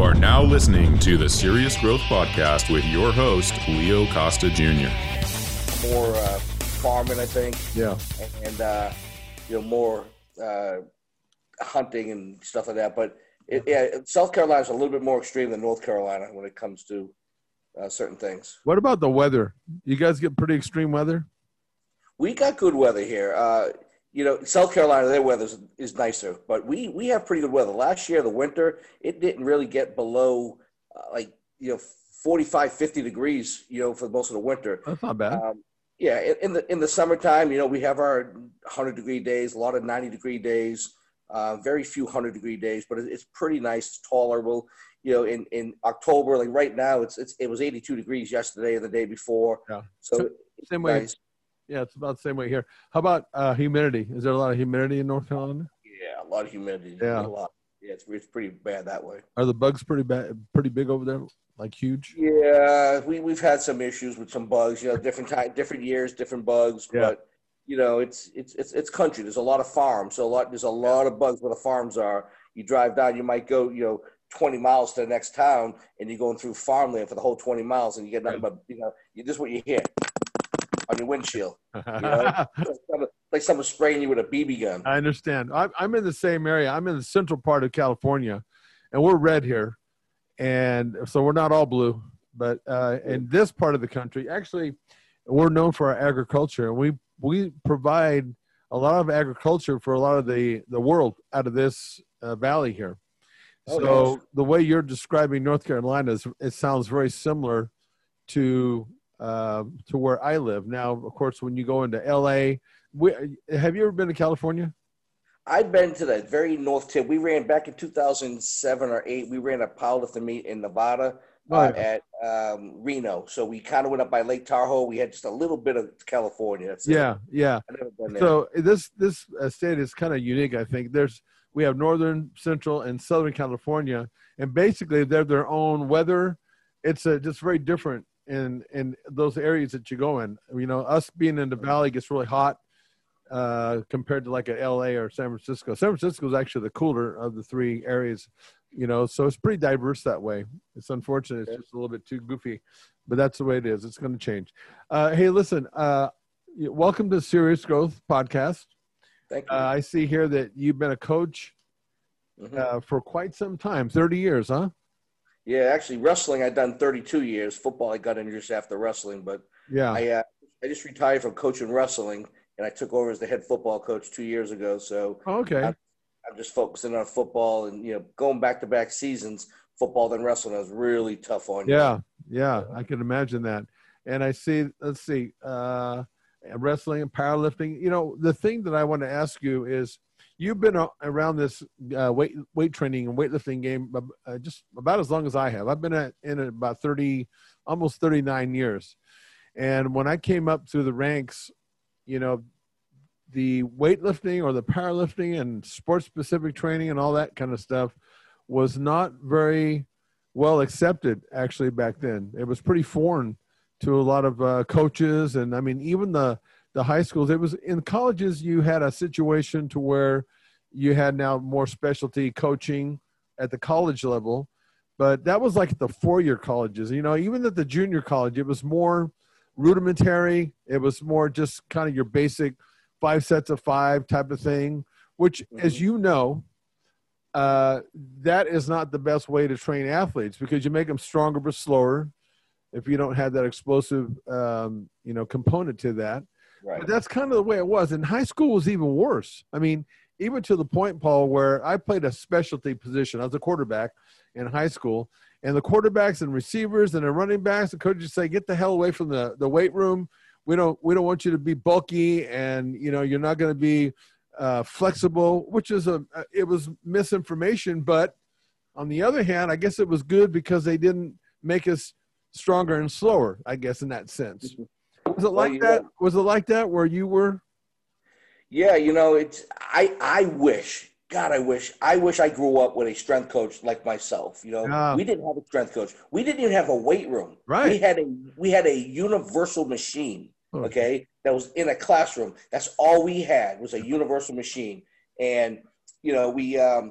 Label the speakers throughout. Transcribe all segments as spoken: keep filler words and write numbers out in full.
Speaker 1: are now listening to the Serious Growth Podcast with your host, Leo Costa Junior
Speaker 2: More uh, farming, I think.
Speaker 3: Yeah.
Speaker 2: And, uh, you know, more uh, hunting and stuff like that. But, it, yeah, South Carolina is a little bit more extreme than North Carolina when it comes to uh, certain things.
Speaker 3: What about the weather? You guys get pretty extreme weather?
Speaker 2: We got good weather here. Uh, you know, South Carolina, their weather is, is nicer. But we, we have pretty good weather. Last year, the winter, it didn't really get below, uh, like, you know, forty-five, fifty degrees, you know, for most of the winter.
Speaker 3: That's not bad.
Speaker 2: Um, yeah, in, in the in the summertime, you know, we have our one hundred degree days, a lot of ninety degree days, uh, very few one hundred degree days, but it, it's pretty nice. It's tolerable. You know, in, in October, like right now, it's it's it was eighty-two degrees yesterday and the day before.
Speaker 3: Yeah.
Speaker 2: So
Speaker 3: same way.
Speaker 2: Nice.
Speaker 3: Yeah, it's about the same way here. How about uh, humidity? Is there a lot of humidity in North Carolina?
Speaker 2: Yeah, a lot of humidity.
Speaker 3: Yeah.
Speaker 2: A lot. Yeah, it's it's pretty bad that way.
Speaker 3: Are the bugs pretty bad, pretty big over there? Like huge?
Speaker 2: Yeah, we we've had some issues with some bugs. You know, different time, different years, different bugs.
Speaker 3: Yeah.
Speaker 2: But you know, it's it's it's it's country. There's a lot of farms, so a lot there's a lot of bugs where the farms are. You drive down, you might go, you know, twenty miles to the next town, and you're going through farmland for the whole twenty miles, and you get nothing but, you know, you this is what you hear on your windshield. You know, like, someone, like someone spraying you with a B B gun.
Speaker 3: I understand. I'm, I'm in the same area. I'm in the central part of California, and we're red here. And so we're not all blue. But uh, in this part of the country, actually, we're known for our agriculture. And we, we provide a lot of agriculture for a lot of the, the world out of this uh, valley here.
Speaker 2: Oh,
Speaker 3: so
Speaker 2: nice.
Speaker 3: the way you're describing North Carolina, is, it sounds very similar to uh, to where I live. Now, of course, when you go into L A, we, have you ever been to California?
Speaker 2: I've been to the very north tip. We ran back in two thousand seven or eight. We ran a powerlifting meet in Nevada
Speaker 3: Oh,
Speaker 2: uh,
Speaker 3: yeah.
Speaker 2: at um, Reno. So we kind of went up by Lake Tahoe. We had just a little bit of California. That's it.
Speaker 3: Yeah, yeah.
Speaker 2: I've never been there.
Speaker 3: So this this uh, state is kind of unique, I think. There's we have northern, central, and southern California, and basically they're their own weather. It's uh, just very different in in those areas that you go in. You know, us being in the valley gets really hot uh, compared to like a L A or San Francisco. San Francisco is actually the cooler of the three areas. You know, so it's pretty diverse that way. It's unfortunate. It's just a little bit too goofy, but that's the way it is. It's going to change. Uh, hey, listen, uh, welcome to Serious Growth Podcast.
Speaker 2: Thank you.
Speaker 3: Uh, I see here that you've been a coach
Speaker 2: Mhm.
Speaker 3: uh, for quite some time, thirty years, huh?
Speaker 2: Yeah, actually, wrestling I've done thirty-two years. Football I got in just after wrestling, but
Speaker 3: Yeah.
Speaker 2: I uh, I just retired from coaching wrestling, and I took over as the head football coach two years ago. So
Speaker 3: Oh, okay.
Speaker 2: I'm, I'm just focusing on football, and you know, going back to back seasons, football then wrestling was really tough on you.
Speaker 3: Yeah. Yeah. I can imagine that. And I see, let's see, uh, wrestling and powerlifting. You know, the thing that I want to ask you is, you've been a- around this uh, weight weight training and weightlifting game uh, just about as long as I have. I've been at, in it about thirty, almost thirty-nine years. And when I came up through the ranks, you know, the weightlifting or the powerlifting and sports-specific training and all that kind of stuff was not very well accepted, actually, back then. It was pretty foreign to a lot of uh, coaches. And, I mean, even the the high schools, it was in colleges, you had a situation to where you had now more specialty coaching at the college level, but that was like the four-year colleges. You know, even at the junior college, it was more rudimentary. It was more just kind of your basic five sets of five type of thing, which,
Speaker 2: Mm-hmm.
Speaker 3: as you know, uh, that is not the best way to train athletes, because you make them stronger but slower if you don't have that explosive, um, you know, component to that.
Speaker 2: Right.
Speaker 3: But that's kind of the way it was. And high school was even worse. I mean, even to the point, Paul, where I played a specialty position. I was a quarterback in high school. And the quarterbacks and receivers and the running backs, the coaches say, get the hell away from the, the weight room. We don't we don't want you to be bulky, and, you know, you're not going to be uh, flexible, which is a – it was misinformation. But on the other hand, I guess it was good because they didn't make us stronger and slower, I guess, in that sense. Was it like
Speaker 2: Well,
Speaker 3: that?
Speaker 2: yeah.
Speaker 3: Was it like that where you were?
Speaker 2: Yeah, you know, it's I I wish, God, I wish, I wish I grew up with a strength coach like myself. You know,
Speaker 3: Yeah.
Speaker 2: we didn't have a strength coach. We didn't even have a weight room.
Speaker 3: Right.
Speaker 2: We had a we had a universal machine.
Speaker 3: Oh.
Speaker 2: Okay, that was in a classroom. That's all we had was a universal machine. And you know, we um,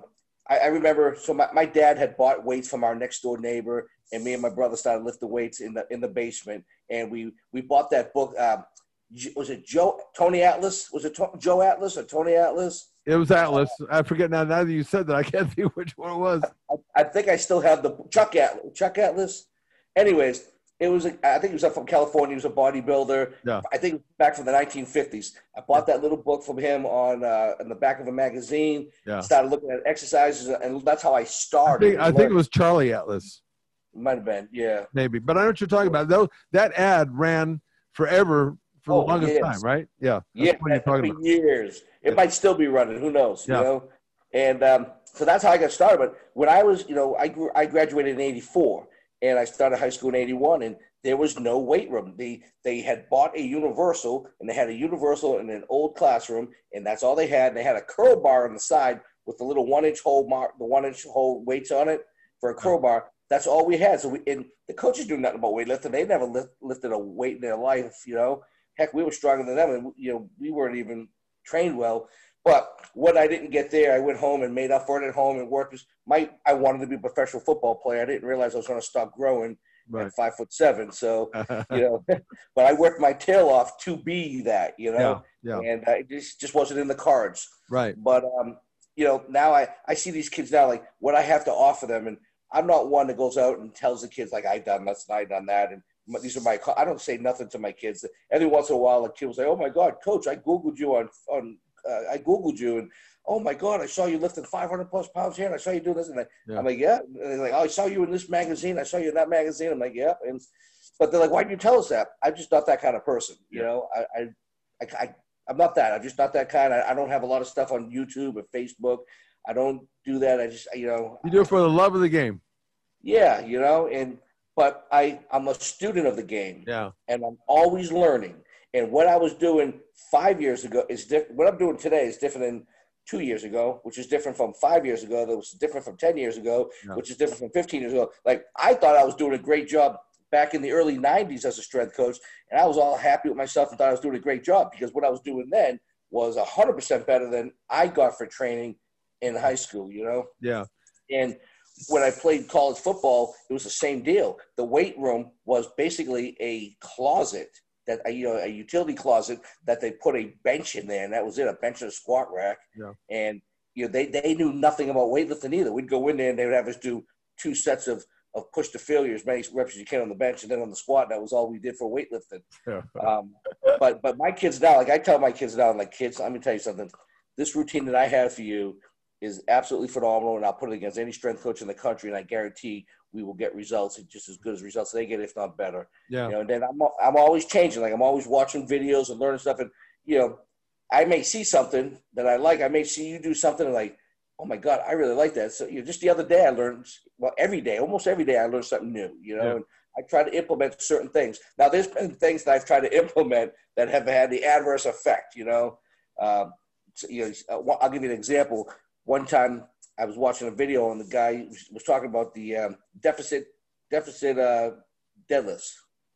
Speaker 2: I, I remember, so my, my dad had bought weights from our next door neighbor, and me and my brother started lifting weights in the in the basement. And we we bought that book. Um, was it Joe Tony Atlas? Was it to, Joe Atlas or Tony Atlas?
Speaker 3: It was Atlas. I forget now. Now that you said that, I can't think which one it was.
Speaker 2: I, I think I still have the Chuck Atlas. Chuck Atlas. Anyways, it was. A, I think he was up from California. He was a bodybuilder.
Speaker 3: Yeah.
Speaker 2: I think back from the nineteen fifties. I bought that little book from him on uh, in the back of a magazine.
Speaker 3: Yeah.
Speaker 2: Started looking at exercises, and that's how I
Speaker 3: I
Speaker 2: started.
Speaker 3: think, I think it was Charlie Atlas.
Speaker 2: Might have been, yeah.
Speaker 3: Maybe, but I know what you're talking about. Though that ad ran forever for the
Speaker 2: Oh,
Speaker 3: longest
Speaker 2: yes.
Speaker 3: time, right? Yeah. That's
Speaker 2: Yeah,
Speaker 3: what you're talking
Speaker 2: for
Speaker 3: about.
Speaker 2: years. It
Speaker 3: Yeah.
Speaker 2: might still be running. Who knows?
Speaker 3: Yeah.
Speaker 2: You know. And um, so that's how I got started. But when I was, you know, I grew, I graduated in eighty-four, and I started high school in eighty-one, and there was no weight room. They they had bought a Universal, and they had a Universal in an old classroom, and that's all they had. And they had a curl bar on the side with the little one inch hole mark, the one inch hole weights on it for a curl bar. That's all we had. So we, and the coaches knew nothing about weightlifting. They never lift, lifted a weight in their life, you know. Heck, we were stronger than them, and you know we weren't even trained well. But what I didn't get there, I went home and made up for it at home and worked. My I wanted to be a professional football player. I didn't realize I was going to stop growing
Speaker 3: Right.
Speaker 2: at five foot seven. So you know, but I worked my tail off to be that, you know,
Speaker 3: Yeah. Yeah.
Speaker 2: and uh, it just just wasn't in the cards.
Speaker 3: Right.
Speaker 2: But um, you know, now I I see these kids now, like what I have to offer them, and I'm not one that goes out and tells the kids like I done this and I done that, and these are my. I don't say nothing to my kids. Every once in a while, a kid will say, "Oh my God, Coach, I googled you on on uh, I googled you, and oh my God, I saw you lifting five hundred plus pounds here, and I saw you doing this." And I,
Speaker 3: Yeah.
Speaker 2: I'm like, "Yeah." And they're like, "Oh, I saw you in this magazine. I saw you in that magazine." I'm like, "Yeah." And but they're like, "Why did you tell us that?" I'm just not that kind of person, you
Speaker 3: Yeah.
Speaker 2: know. I I, I I I'm not that. I'm just not that kind. I, I don't have a lot of stuff on YouTube or Facebook. I don't do that. I just you know.
Speaker 3: You do it for the love of the game.
Speaker 2: Yeah, you know, and but I, I'm a student of the game,
Speaker 3: Yeah.
Speaker 2: and I'm always learning. And what I was doing five years ago is different. What I'm doing today is different than two years ago, which is different from five years ago. That was different from ten years ago,
Speaker 3: Yeah.
Speaker 2: which is different from fifteen years ago. Like I thought I was doing a great job back in the early nineties as a strength coach, and I was all happy with myself and thought I was doing a great job because what I was doing then was one hundred percent better than I got for training in high school, you know?
Speaker 3: Yeah.
Speaker 2: And when I played college football, it was the same deal. The weight room was basically a closet that you know, a utility closet that they put a bench in there, and that was it, a bench and a squat rack.
Speaker 3: Yeah.
Speaker 2: And you know, they they knew nothing about weightlifting either. We'd go in there and they would have us do two sets of of push to failure, as many reps as you can on the bench, and then on the squat. That was all we did for weightlifting.
Speaker 3: Yeah.
Speaker 2: Um, but but my kids now, like I tell my kids now, I'm like, kids, let me tell you something. This routine that I have for you is absolutely phenomenal, and I'll put it against any strength coach in the country, and I guarantee we will get results just as good as results they get, if not better.
Speaker 3: Yeah.
Speaker 2: You know, and then I'm I'm always changing. Like I'm always watching videos and learning stuff, and you know, I may see something that I like. I may see you do something and like, oh my God, I really like that. So you know, just the other day I learned. Well, every day, almost every day, I learn something new. You know,
Speaker 3: Yeah.
Speaker 2: and I try to implement certain things. Now, there's been things that I've tried to implement that have had the adverse effect. You know, um, so, you know, I'll give you an example. One time I was watching a video and the guy was talking about the um, deficit deficit uh, deadlifts.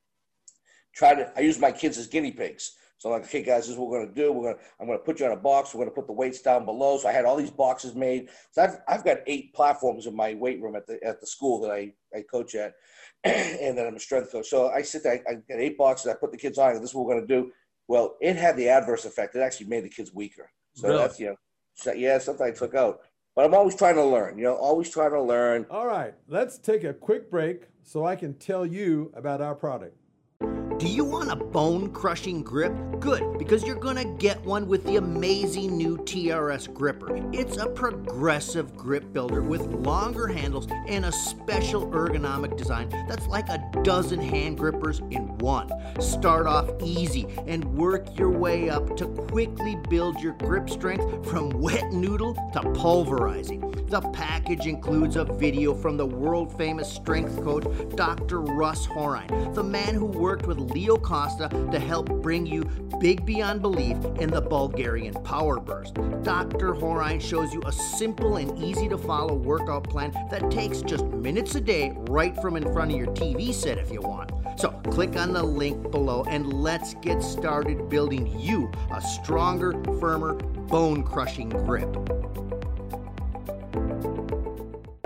Speaker 2: Try to. I use my kids as guinea pigs. So I'm like, okay, guys, this is what we're going to do. We're going to, I'm going to put you on a box. We're going to put the weights down below. So I had all these boxes made. So I've, I've got eight platforms in my weight room at the at the school that I, I coach at, and then I'm a strength coach. So I sit there, I got eight boxes. I put the kids on, and this is what we're going to do. Well, it had the adverse effect. It actually made the kids weaker. So
Speaker 3: Really?
Speaker 2: that's, you know, so, yeah, something I took out. But I'm always trying to learn, you know, always trying to learn.
Speaker 4: All right, let's take a quick break so I can tell you about our product.
Speaker 5: Do you want a bone-crushing grip? Good, because you're gonna get one with the amazing new T R S gripper. It's a progressive grip builder with longer handles and a special ergonomic design that's like a dozen hand grippers in one. Start off easy and work your way up to quickly build your grip strength from wet noodle to pulverizing. The package includes a video from the world-famous strength coach, Doctor Russ Horine, the man who worked with Leo Costa to help bring you big beyond belief in the Bulgarian Power Burst. Doctor Horine shows you a simple and easy to follow workout plan that takes just minutes a day right from in front of your T V set if you want. So click on the link below and let's get started building you a stronger, firmer, bone-crushing grip.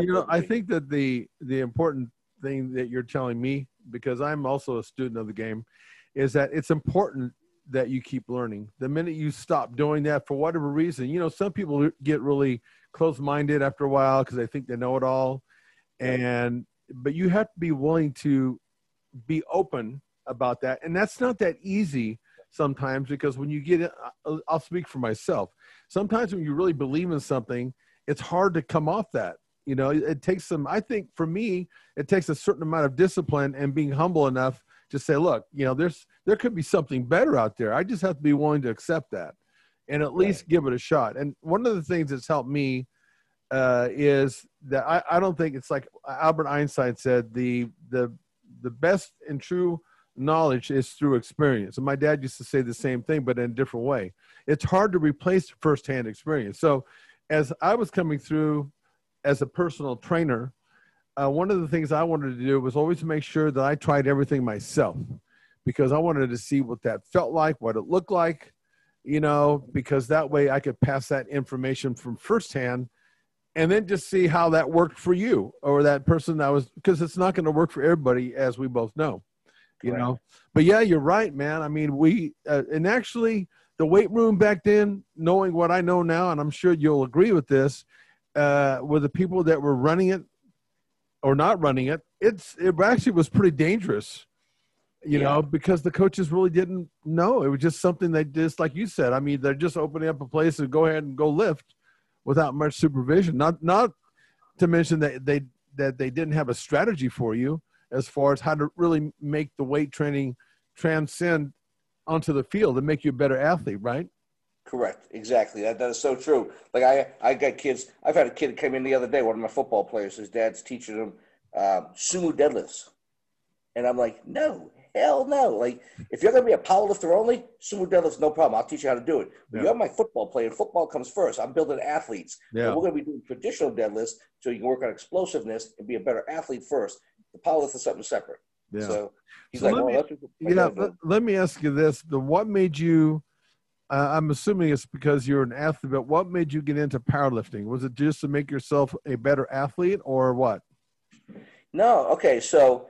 Speaker 3: you know, I think that the the important thing that you're telling me, because I'm also a student of the game, is that it's important that you keep learning. The minute you stop doing that for whatever reason, you know, some people get really close-minded after a while because they think they know it all. And, but you have to be willing to be open about that. And that's not that easy sometimes, because when you get it, I'll speak for myself. Sometimes when you really believe in something, it's hard to come off that. You know, it, it takes some, I think for me, it takes a certain amount of discipline and being humble enough to say, look, you know, there's, there could be something better out there. I just have to be willing to accept that and at least give it a shot. And one of the things that's helped me uh, is that I, I don't think it's like Albert Einstein said, the, the, the best and true knowledge is through experience. And my dad used to say the same thing, but in a different way. It's hard to replace firsthand experience. So as I was coming through as a personal trainer, uh, one of the things I wanted to do was always make sure that I tried everything myself, because I wanted to see what that felt like, what it looked like, you know, because that way I could pass that information from firsthand and then just see how that worked for you or that person that was, because it's not going to work for everybody, as we both know, you right. know. But yeah, you're right, man. I mean, we, uh, and actually the weight room back then, knowing what I know now, and I'm sure you'll agree with this, uh, with the people that were running it or not running it, it's, it actually was pretty dangerous. You yeah. know, because the coaches really didn't know. It was just something they just, like you said, I mean, they're just opening up a place to go ahead and go lift without much supervision. Not, not to mention that they, that they didn't have a strategy for you as far as how to really make the weight training transcend onto the field and make you a better athlete, right?
Speaker 2: Correct. Exactly. That, that is so true. Like I, I got kids, I've had a kid come in the other day, one of my football players, his dad's teaching him uh, sumo deadlifts. And I'm like, no. Hell no. Like, if you're going to be a powerlifter only, sumo deadlifts, no problem. I'll teach you how to do it. But yeah. you're my football player. Football comes first. I'm building athletes. Yeah. And we're going to be doing traditional deadlifts so you can work on explosiveness and be a better athlete first. The powerlift is something separate. Yeah. So he's so like,
Speaker 3: let
Speaker 2: well,
Speaker 3: me,
Speaker 2: that's what
Speaker 3: yeah, let, let me ask you this. The, what made you, uh, I'm assuming it's because you're an athlete, but what made you get into powerlifting? Was it just to make yourself a better athlete or what?
Speaker 2: No. Okay. So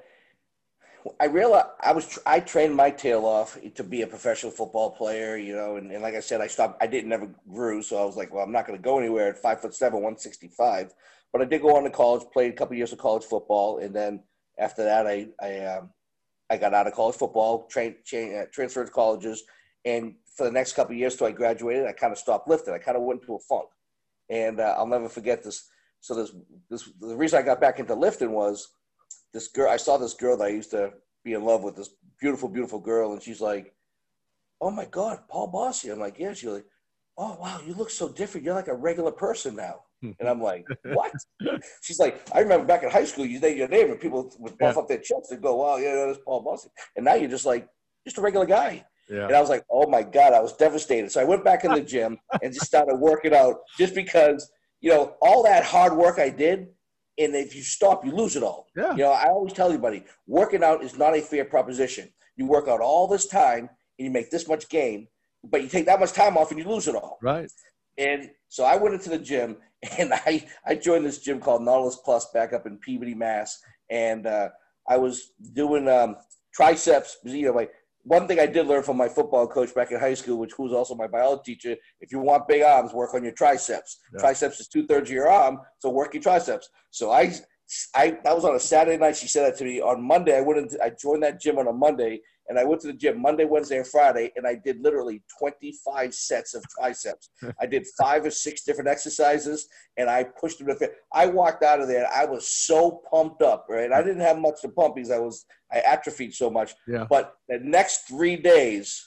Speaker 2: I realized I was, I trained my tail off to be a professional football player, you know, and, and like I said, I stopped, I didn't never grew. So I was like, well, I'm not going to go anywhere at five foot seven, one sixty-five, but I did go on to college, played a couple of years of college football. And then after that, I, I, um, I got out of college football, trained, trained uh, transferred to colleges. And for the next couple of years till I graduated, I kind of stopped lifting. I kind of went into a funk, and uh, I'll never forget this. So this, this, the reason I got back into lifting was, this girl, I saw this girl that I used to be in love with, this beautiful, beautiful girl. And she's like, oh my God, Paul Bossy. I'm like, yeah. She's like, oh, wow, you look so different. You're like a regular person now. And I'm like, what? She's like, I remember back in high school, you say your name and people would puff yeah. up their chests and go, wow, yeah, that's Paul Bossy. And now you're just like, just a regular guy. Yeah. And I was like, oh my God, I was devastated. So I went back in the gym and just started working out just because, you know, all that hard work I did, and if you stop, you lose it all. Yeah. You know, I always tell everybody, working out is not a fair proposition. You work out all this time and you make this much gain, but you take that much time off and you lose it all.
Speaker 3: Right.
Speaker 2: And so I went into the gym, and I, I joined this gym called Nautilus Plus back up in Peabody, Mass. And uh, I was doing um, triceps. You know, like one thing I did learn from my football coach back in high school, which was also my biology teacher, if you want big arms, work on your triceps. Yeah. Triceps is two-thirds of your arm, so work your triceps. So I, I that was on a Saturday night. She said that to me. On Monday, I went into, I joined that gym on a Monday, and I went to the gym Monday, Wednesday, and Friday, and I did literally twenty-five sets of triceps. I did five or six different exercises, and I pushed them to fit. I walked out of there, and I was so pumped up, right? I didn't have much to pump because I was I atrophied so much. Yeah. But the next three days,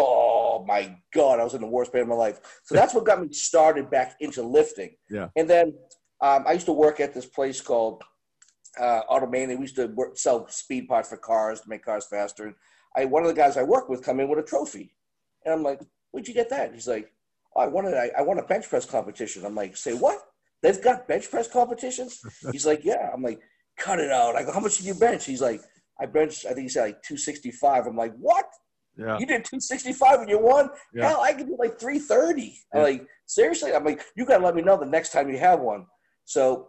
Speaker 2: oh my God, I was in the worst pain of my life. So that's what got me started back into lifting.
Speaker 3: Yeah.
Speaker 2: And then um, I used to work at this place called uh, Automania. We used to work, sell speed parts for cars to make cars faster. And I, one of the guys I work with come in with a trophy. And I'm like, where'd you get that? He's like, oh, I won it. I, I won a bench press competition. I'm like, say what? They've got bench press competitions? He's like, yeah. I'm like, cut it out. I go, how much did you bench? He's like, I benched, I think he said like two sixty-five. I'm like, what? Yeah. You did two sixty-five and you won? Yeah. Hell, I could do like three thirty. Yeah. I'm like, seriously? I'm like, you got to let me know the next time you have one. So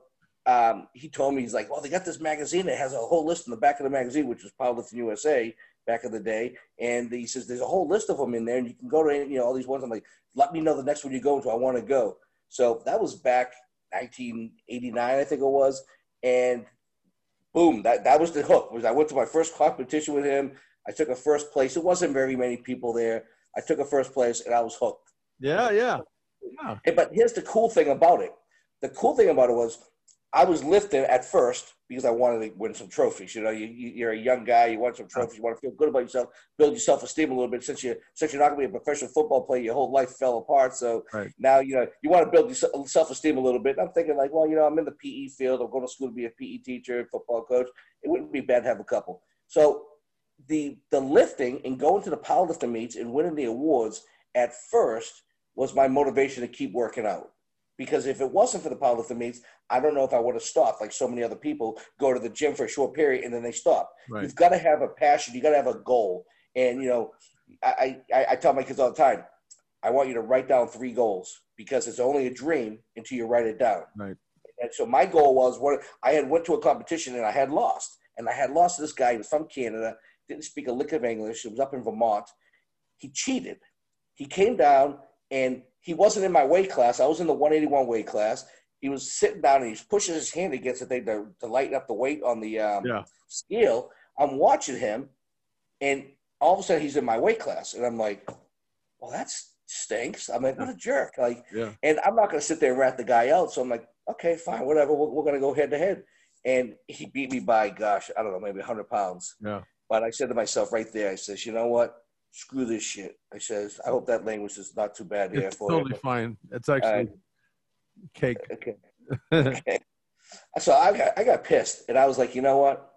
Speaker 2: um, he told me, he's like, well, they got this magazine that has a whole list in the back of the magazine, which was Powerlifting U S A back in the day. And he says, there's a whole list of them in there, and you can go to, you know, all these ones. I'm like, let me know the next one you go to. I want to go. So that was back nineteen eighty-nine, I think it was. And boom, that, that was the hook. Was I went to my first competition with him. I took a first place. It wasn't very many people there. I took a first place, and I was hooked.
Speaker 3: Yeah, yeah. yeah.
Speaker 2: Hey, but here's the cool thing about it. The cool thing about it was I was lifting at first because I wanted to win some trophies. You know, you, you, you're a young guy. You want some trophies. You want to feel good about yourself, build your self-esteem a little bit. Since, you, since you're not going to be a professional football player, your whole life fell apart. So
Speaker 3: right.
Speaker 2: now, you know, you want to build your self-esteem a little bit. And I'm thinking like, well, you know, I'm in the P E field. I'm going to school to be a P E teacher, football coach. It wouldn't be bad to have a couple. So the the lifting and going to the powerlifting meets and winning the awards at first was my motivation to keep working out. Because if it wasn't for the powerlifting meets, I don't know if I would have stopped. Like so many other people go to the gym for a short period and then they stop.
Speaker 3: Right.
Speaker 2: You've got to have a passion. You got to have a goal. And, you know, I, I, I tell my kids all the time, I want you to write down three goals because it's only a dream until you write it down.
Speaker 3: Right.
Speaker 2: And so my goal was what I had went to a competition and I had lost. And I had lost to this guy. He was from Canada, didn't speak a lick of English. It was up in Vermont. He cheated. He came down and he wasn't in my weight class. I was in the one eighty-one weight class. He was sitting down and he's pushing his hand against the thing to, to lighten up the weight on the um,
Speaker 3: yeah.
Speaker 2: scale. I'm watching him, and all of a sudden he's in my weight class. And I'm like, well, that stinks. I'm like, what a jerk. Like,
Speaker 3: yeah.
Speaker 2: And I'm not going to sit there and rat the guy out. So I'm like, okay, fine, whatever. We're, we're going to go head to head. And he beat me by, gosh, I don't know, maybe one hundred pounds.
Speaker 3: Yeah.
Speaker 2: But I said to myself right there, I says, you know what? Screw this shit. I says, I hope that language is not too bad here
Speaker 3: it's
Speaker 2: for
Speaker 3: totally
Speaker 2: you.
Speaker 3: fine. It's actually
Speaker 2: uh,
Speaker 3: cake.
Speaker 2: Okay. Okay. So I got I got pissed, and I was like, you know what?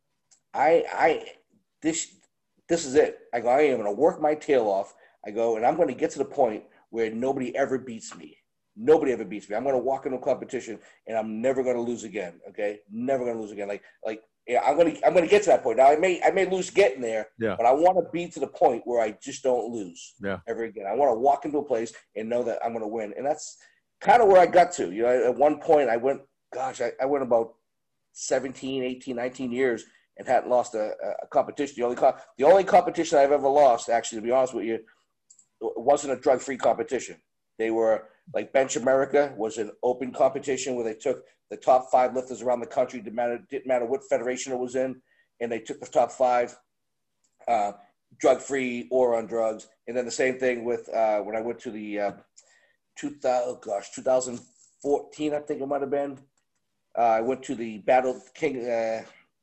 Speaker 2: I I this this is it. I go, I am going to work my tail off. I go, and I'm going to get to the point where nobody ever beats me. Nobody ever beats me. I'm going to walk into a competition, and I'm never going to lose again. Okay, never going to lose again. Like like. Yeah, I'm gonna I'm gonna get to that point. Now I may I may lose getting there,
Speaker 3: yeah.
Speaker 2: but I want to be to the point where I just don't lose
Speaker 3: yeah.
Speaker 2: ever again. I want to walk into a place and know that I'm gonna win, and that's kind of where I got to. You know, at one point I went, gosh, I, I went about seventeen, eighteen, nineteen years and hadn't lost a, a competition. The only co- the only competition I've ever lost, actually, to be honest with you, wasn't a drug-free competition. They were like Bench America was an open competition where they took the top five lifters around the country. Didn't matter, didn't matter what federation it was in, and they took the top five, uh, drug-free or on drugs. And then the same thing with uh, when I went to the uh, two thousand, gosh, two thousand fourteen, I think it might have been. Uh, I went to the Battle King, uh,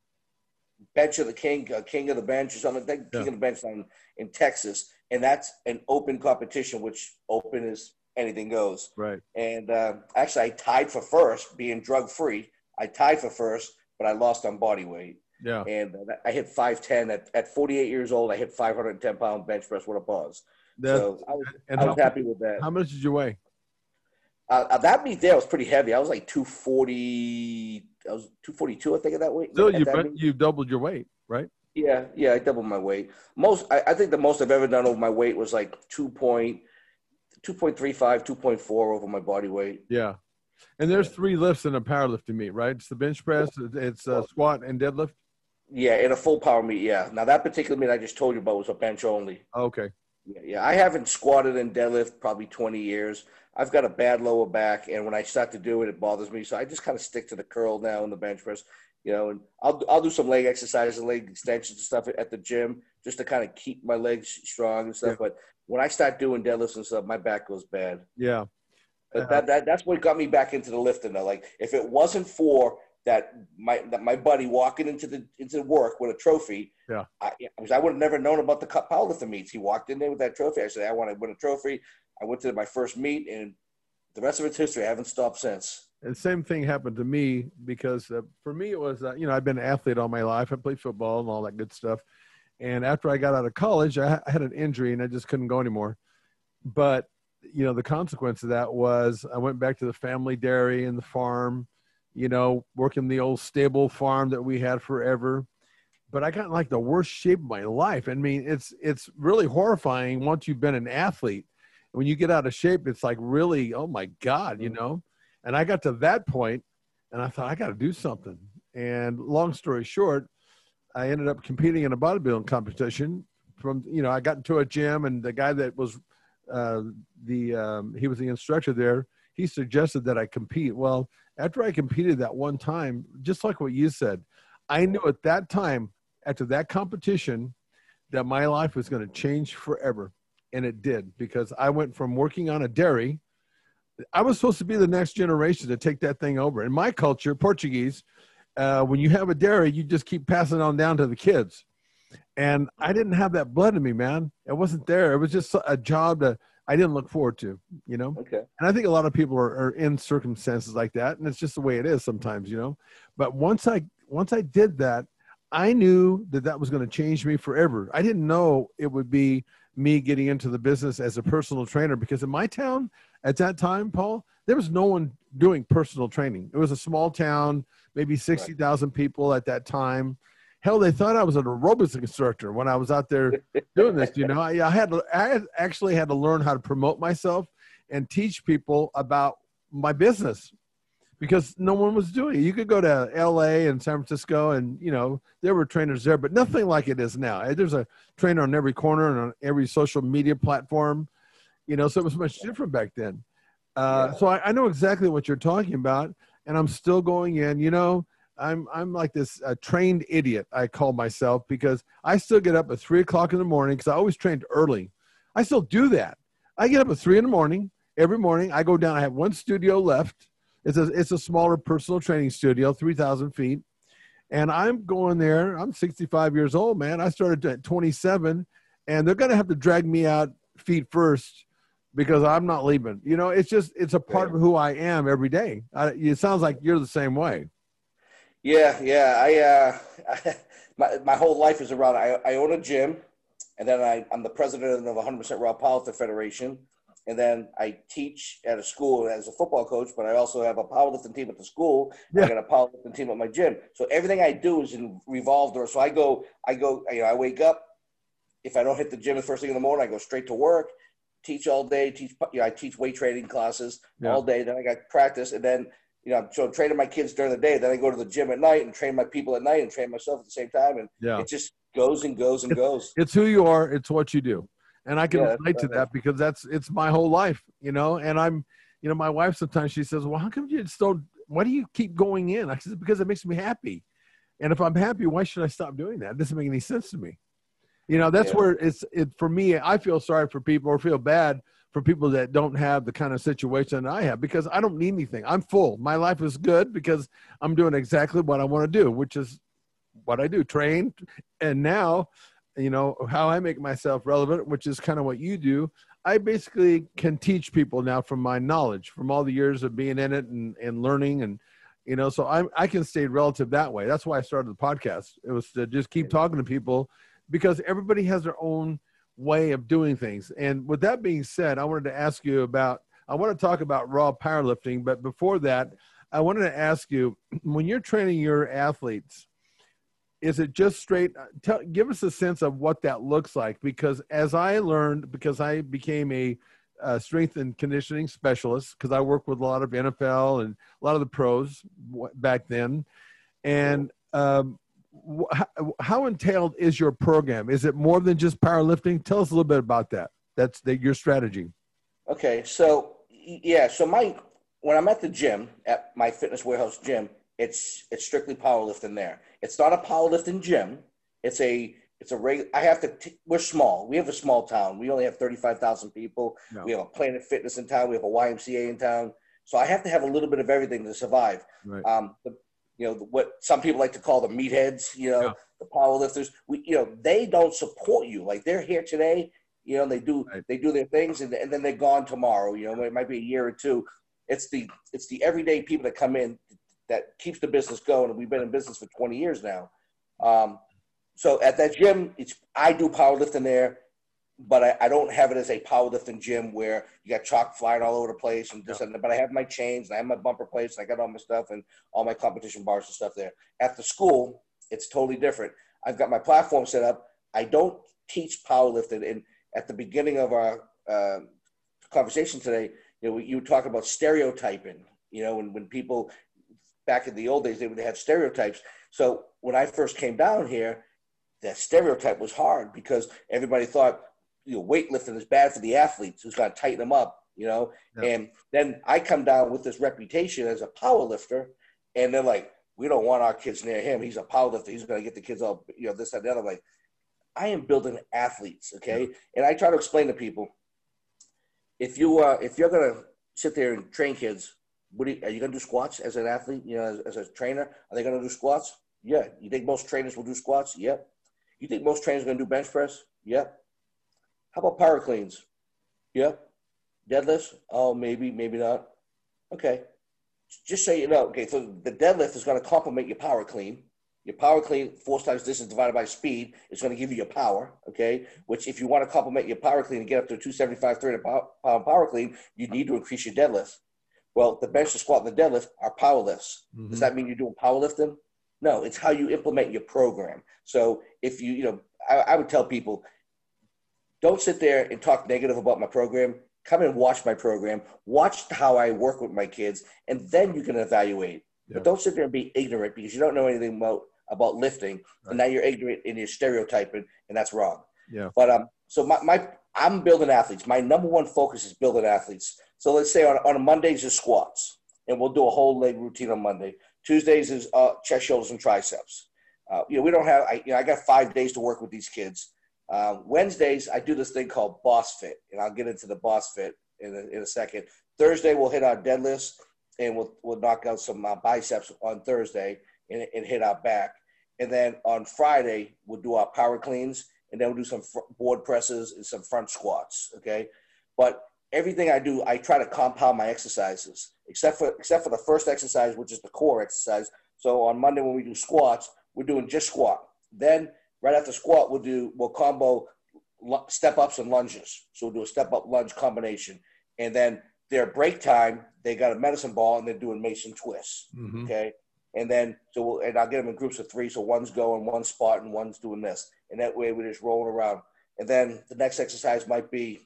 Speaker 2: Bench of the King, uh, King of the Bench or something. I think
Speaker 3: yeah.
Speaker 2: King of the Bench in, in Texas, and that's an open competition, which open is anything goes.
Speaker 3: Right.
Speaker 2: And uh, actually, I tied for first, being drug-free. I tied for first, but I lost on body weight.
Speaker 3: Yeah.
Speaker 2: And uh, I hit five ten. At, at forty-eight years old, I hit five hundred ten pound bench press with a pause.
Speaker 3: That's,
Speaker 2: so I was,
Speaker 3: and
Speaker 2: I
Speaker 3: how,
Speaker 2: was happy with that.
Speaker 3: How much did you weigh?
Speaker 2: Uh, that meet there was pretty heavy. I was like two forty. I was two forty-two, I think, at that weight.
Speaker 3: So
Speaker 2: at
Speaker 3: you
Speaker 2: that
Speaker 3: you doubled your weight, right?
Speaker 2: Yeah, yeah, I doubled my weight. Most, I, I think the most I've ever done over my weight was like two point, two point three five, two point four over my body weight.
Speaker 3: Yeah. And there's three lifts in a powerlifting meet, right? It's the bench press, it's a squat and deadlift.
Speaker 2: Yeah, in a full power meet, yeah. Now, that particular meet I just told you about was a bench only.
Speaker 3: Okay.
Speaker 2: Yeah, yeah. I haven't squatted and deadlift probably twenty years. I've got a bad lower back, and when I start to do it, it bothers me. So I just kind of stick to the curl now in the bench press, you know, and I'll, I'll do some leg exercises, leg extensions and stuff at the gym just to kind of keep my legs strong and stuff. Yeah. But when I start doing deadlifts and stuff, my back goes bad.
Speaker 3: Yeah.
Speaker 2: But that, that that's what got me back into the lifting though. Like if it wasn't for that my that my buddy walking into the into work with a trophy,
Speaker 3: yeah,
Speaker 2: I, because I would have never known about the powerlifting meets. He walked in there with that trophy. I said, I want to win a trophy. I went to my first meet, and the rest of it's history. I haven't stopped since.
Speaker 3: And same thing happened to me because uh, for me it was uh, you know, I've been an athlete all my life. I played football and all that good stuff. And after I got out of college, I, I had an injury and I just couldn't go anymore. But you know, the consequence of that was I went back to the family dairy and the farm, you know, working the old stable farm that we had forever. But I got in like the worst shape of my life. I mean, it's it's really horrifying once you've been an athlete. When you get out of shape, it's like really, oh my God, you know? And I got to that point And I thought, I got to do something. And long story short, I ended up competing in a bodybuilding competition. From, you know, I got into a gym, and the guy that was uh, the, um, he was the instructor there, he suggested that I compete. Well, after I competed that one time, just like what you said, I knew at that time, after that competition, that my life was going to change forever. And it did, because I went from working on a dairy. I was supposed to be the next generation to take that thing over. In my culture, Portuguese, uh, when you have a dairy, you just keep passing on down to the kids. And I didn't have that blood in me, man. It wasn't there. It was just a job that I didn't look forward to, you know?
Speaker 2: Okay.
Speaker 3: And I think a lot of people are, are in circumstances like that. And it's just the way it is sometimes, you know? But once I, once I did that, I knew that that was going to change me forever. I didn't know it would be me getting into the business as a personal trainer, because in my town at that time, Paul, there was no one doing personal training. It was a small town, maybe sixty thousand people at that time. Hell, they thought I was an aerobics instructor when I was out there doing this. You know, I, I had to, I had actually had to learn how to promote myself and teach people about my business, because no one was doing it. You could go to L A and San Francisco, and, you know, there were trainers there, but nothing like it is now. There's a trainer on every corner and on every social media platform, you know, so it was much different back then. Uh,
Speaker 2: Yeah.
Speaker 3: So I, I know exactly what you're talking about, and I'm still going in. You know, I'm I'm like this uh, trained idiot, I call myself, because I still get up at three o'clock in the morning, because I always trained early. I still do that. I get up at three in the morning every morning. I go down. I have one studio left. It's a it's a smaller personal training studio, three thousand feet, and I'm going there. I'm sixty-five years old, man. I started at twenty-seven, and they're gonna have to drag me out feet first, because I'm not leaving. You know, it's just, it's a part of who I am every day. I, it sounds like you're the same way.
Speaker 2: Yeah, yeah. I, uh, my, my whole life is around, I, I own a gym, and then I, I'm the president of one hundred percent Raw Powerlifting Federation. And then I teach at a school as a football coach, but I also have a powerlifting team at the school.
Speaker 3: Yeah.
Speaker 2: I got a powerlifting team at my gym. So everything I do is in revolved around. So I go, I go, you know, I wake up. If I don't hit the gym the first thing in the morning, I go straight to work, teach all day, teach, you know, I teach weight training classes
Speaker 3: Yeah.
Speaker 2: all day. Then I got practice. And then, you know, so I'm training my kids during the day. Then I go to the gym at night and train my people at night and train myself at the same time. And
Speaker 3: Yeah.
Speaker 2: it just goes and goes and
Speaker 3: It's,
Speaker 2: goes.
Speaker 3: it's who you are. It's what you do. And I can
Speaker 2: Yeah,
Speaker 3: relate to that, because that's, it's my whole life, you know? And I'm, you know, my wife, sometimes she says, well, how come you just don't, why do you keep going in? I said, because it makes me happy. And if I'm happy, why should I stop doing that? It doesn't make any sense to me. You know, that's
Speaker 2: Yeah.
Speaker 3: where it's, it, for me, I feel sorry for people, or feel bad for people that don't have the kind of situation that I have, because I don't need anything. I'm full. My life is good because I'm doing exactly what I want to do, which is what I do, train. And now, you know, how I make myself relevant, which is kind of what you do. I basically can teach people now from my knowledge, from all the years of being in it and, and learning. And, you know, so I I can stay relative that way. That's why I started the podcast. It was to just keep talking to people, because everybody has their own way of doing things. And with that being said, I wanted to ask you about, I want to talk about raw powerlifting, but before that, I wanted to ask you, when you're training your athletes, is it just straight, tell, give us a sense of what that looks like? Because as I learned, because I became a uh, strength and conditioning specialist, because I work with a lot of N F L and a lot of the pros back then. And um, how, how entailed is your program? Is it more than just powerlifting? Tell us a little bit about that. That's the, your strategy.
Speaker 2: Okay, so yeah, so my when I'm at the gym, at my Fitness Warehouse gym, it's it's strictly powerlifting there. It's not a powerlifting gym. It's a it's a regular. I have to. T- we're small. We have a small town. We only have thirty-five thousand people.
Speaker 3: No.
Speaker 2: We have a Planet Fitness in town. We have a Y M C A in town. So I have to have a little bit of everything to survive.
Speaker 3: Right.
Speaker 2: Um, the, you know, what some people like to call the meatheads. You know,
Speaker 3: Yeah.
Speaker 2: the powerlifters. We, you know, they don't support you. Like, they're here today. You know, they do
Speaker 3: Right.
Speaker 2: they do their things, and, and then they're gone tomorrow. You know, it might be a year or two. It's the it's the everyday people that come in that keeps the business going, and we've been in business for twenty years now. Um, so at that gym, it's I do powerlifting there, but I, I don't have it as a powerlifting gym where you got chalk flying all over the place and this
Speaker 3: Yeah.
Speaker 2: and that. But I have my chains, and I have my bumper plates, and I got all my stuff and all my competition bars and stuff there. At the school, it's totally different. I've got my platform set up. I don't teach powerlifting. And at the beginning of our uh, conversation today, you know, you talk about stereotyping. You know, when when people back in the old days, they would have stereotypes. So when I first came down here, that stereotype was hard because everybody thought, you know, weightlifting is bad for the athletes who's got to tighten them up, you know? Yeah. And then I come down with this reputation as a power lifter, and they're like, we don't want our kids near him. He's a power lifter. He's going to get the kids all, you know, this, that, and the other. I'm like, I am building athletes, okay? Yeah. And I try to explain to people, if, you, uh, if you're going to sit there and train kids, what do you, are you going to do squats as an athlete, you know, as, as a trainer? Are they going to do squats? Yeah. You think most trainers will do squats? Yep. You think most trainers are going to do bench press? Yep. How about power cleans? Yep. Deadlifts? Oh, maybe, maybe not. Okay. Just so you know, okay, so the deadlift is going to complement your power clean. Your power clean, force times distance divided by speed, is going to give you your power, okay? Which if you want to complement your power clean and get up to a two seventy-five, three hundred pound power clean, you need to increase your deadlift. Well, the bench, the squat, and the deadlift are power lifts. Mm-hmm. Does that mean you're doing powerlifting? No, it's how you implement your program. So if you, you know, I, I would tell people, don't sit there and talk negative about my program. Come and watch my program. Watch how I work with my kids, and then you can evaluate. Yeah. But don't sit there and be ignorant because you don't know anything about, about lifting, right. And now you're ignorant and you're stereotyping, and that's wrong.
Speaker 3: Yeah.
Speaker 2: But um, so my, my I'm building athletes. My number one focus is building athletes. So let's say on on Mondays is squats, and we'll do a whole leg routine on Monday. Tuesdays is uh, chest, shoulders, and triceps. Uh, you know, we don't have. I, you know, I got five days to work with these kids. Uh, Wednesdays, I do this thing called Boss Fit, and I'll get into the Boss Fit in a, in a second. Thursday, we'll hit our deadlifts, and we'll we'll knock out some uh, biceps on Thursday and, and hit our back. And then on Friday, we'll do our power cleans, and then we'll do some fr- board presses and some front squats, okay? But everything I do, I try to compound my exercises, except for except for the first exercise, which is the core exercise. So on Monday when we do squats, we're doing just squat. Then right after squat, we'll do we'll combo step ups and lunges. So we'll do a step up lunge combination, and then their break time, they got a medicine ball and they're doing Mason twists. Mm-hmm. Okay, and then so we'll, and I'll get them in groups of three. So one's going, one's spot, and one's doing this, and that way we're just rolling around. And then the next exercise might be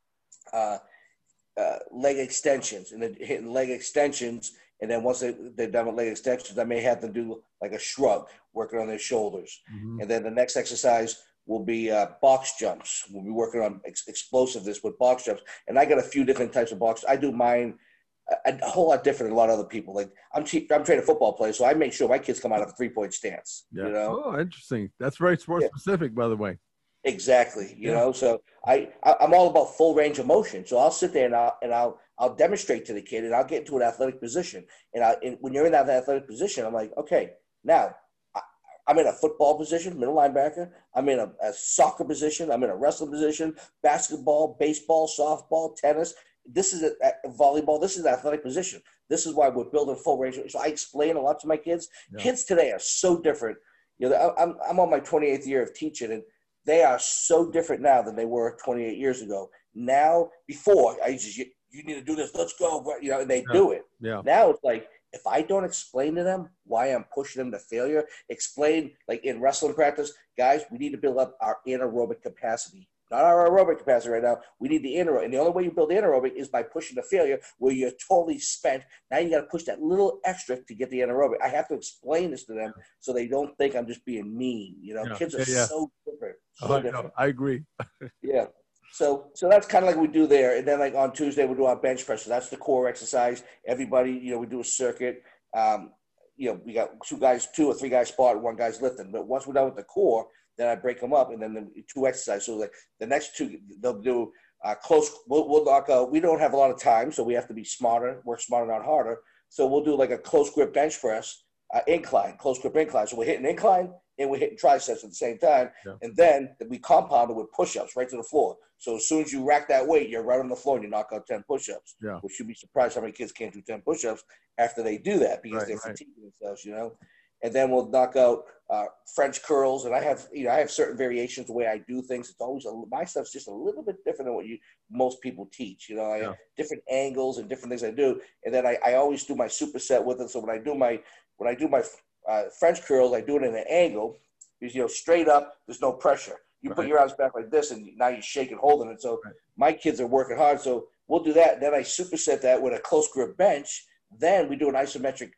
Speaker 2: uh, uh, leg extensions, and then hitting leg extensions. And then once they, they're done with leg extensions, I may have them do like a shrug, working on their shoulders. Mm-hmm. And then the next exercise will be uh, box jumps. We'll be working on ex- explosiveness with box jumps. And I got a few different types of box. I do mine a, a whole lot different than a lot of other people. Like I'm cheap, I'm training football players, so I make sure my kids come out of a three-point stance.
Speaker 3: Yeah.
Speaker 2: You know?
Speaker 3: Oh, interesting. That's very sports yeah. specific, by the way.
Speaker 2: Exactly. You
Speaker 3: yeah.
Speaker 2: know, so I, I I'm all about full range of motion. So I'll sit there and I'll and I'll I'll demonstrate to the kid, and I'll get into an athletic position. And, I, and when you're in that athletic position, I'm like, okay, now I, I'm in a football position, middle linebacker. I'm in a, a soccer position. I'm in a wrestling position, basketball, baseball, softball, tennis. This is a, a volleyball. This is an athletic position. This is why we're building full range. So I explain a lot to my kids. Yeah. Kids today are so different. You know, I'm I'm on my twenty-eighth year of teaching, and they are so different now than they were twenty-eight years ago. Now, before I just you, you need to do this, let's go, you know, and they
Speaker 3: yeah.
Speaker 2: do it.
Speaker 3: Yeah.
Speaker 2: Now it's like, if I don't explain to them why I'm pushing them to failure, explain, like in wrestling practice, guys, we need to build up our anaerobic capacity. Not our aerobic capacity right now. We need the anaerobic. And the only way you build anaerobic is by pushing to failure, where you're totally spent. Now you got to push that little extra to get the anaerobic. I have to explain this to them so they don't think I'm just being mean. You know,
Speaker 3: yeah.
Speaker 2: kids are
Speaker 3: yeah, yeah.
Speaker 2: so different. So
Speaker 3: oh, I,
Speaker 2: different.
Speaker 3: know. I agree.
Speaker 2: yeah. So so that's kind of like we do there. And then like on Tuesday, we'll do our bench press. So that's the core exercise. Everybody, you know, we do a circuit. Um, you know, we got two guys, two or three guys spot, one guy's lifting. But once we're done with the core, then I break them up, and then the two exercises. So like the next two, they'll do uh, close. We'll, we'll knock out. We don't have a lot of time, so we have to be smarter, work smarter, not harder. So we'll do like a close grip bench press, uh, incline, close grip incline. So we're hitting incline and we're hitting triceps at the same time. Yeah. And then we compound it with push-ups right to the floor. So as soon as you rack that weight, you're right on the floor and you knock out ten push-ups.
Speaker 3: Yeah.
Speaker 2: Which you'd be surprised how many kids can't do ten push-ups after they do that because
Speaker 3: right,
Speaker 2: they're
Speaker 3: right.
Speaker 2: fatiguing themselves, you know. And then we'll knock out uh, French curls. And I have, you know, I have certain variations the way I do things. It's always, a, my stuff's just a little bit different than what you most people teach. You know, I yeah. have different angles and different things I do. And then I, I always do my superset with it. So when I do my, when I do my uh, French curls, I do it in an angle because, you know, straight up, there's no pressure. You right. put your arms back like this and now you're shaking, holding it. So right. my kids are working hard. So we'll do that. Then I superset that with a close grip bench. Then we do an isometric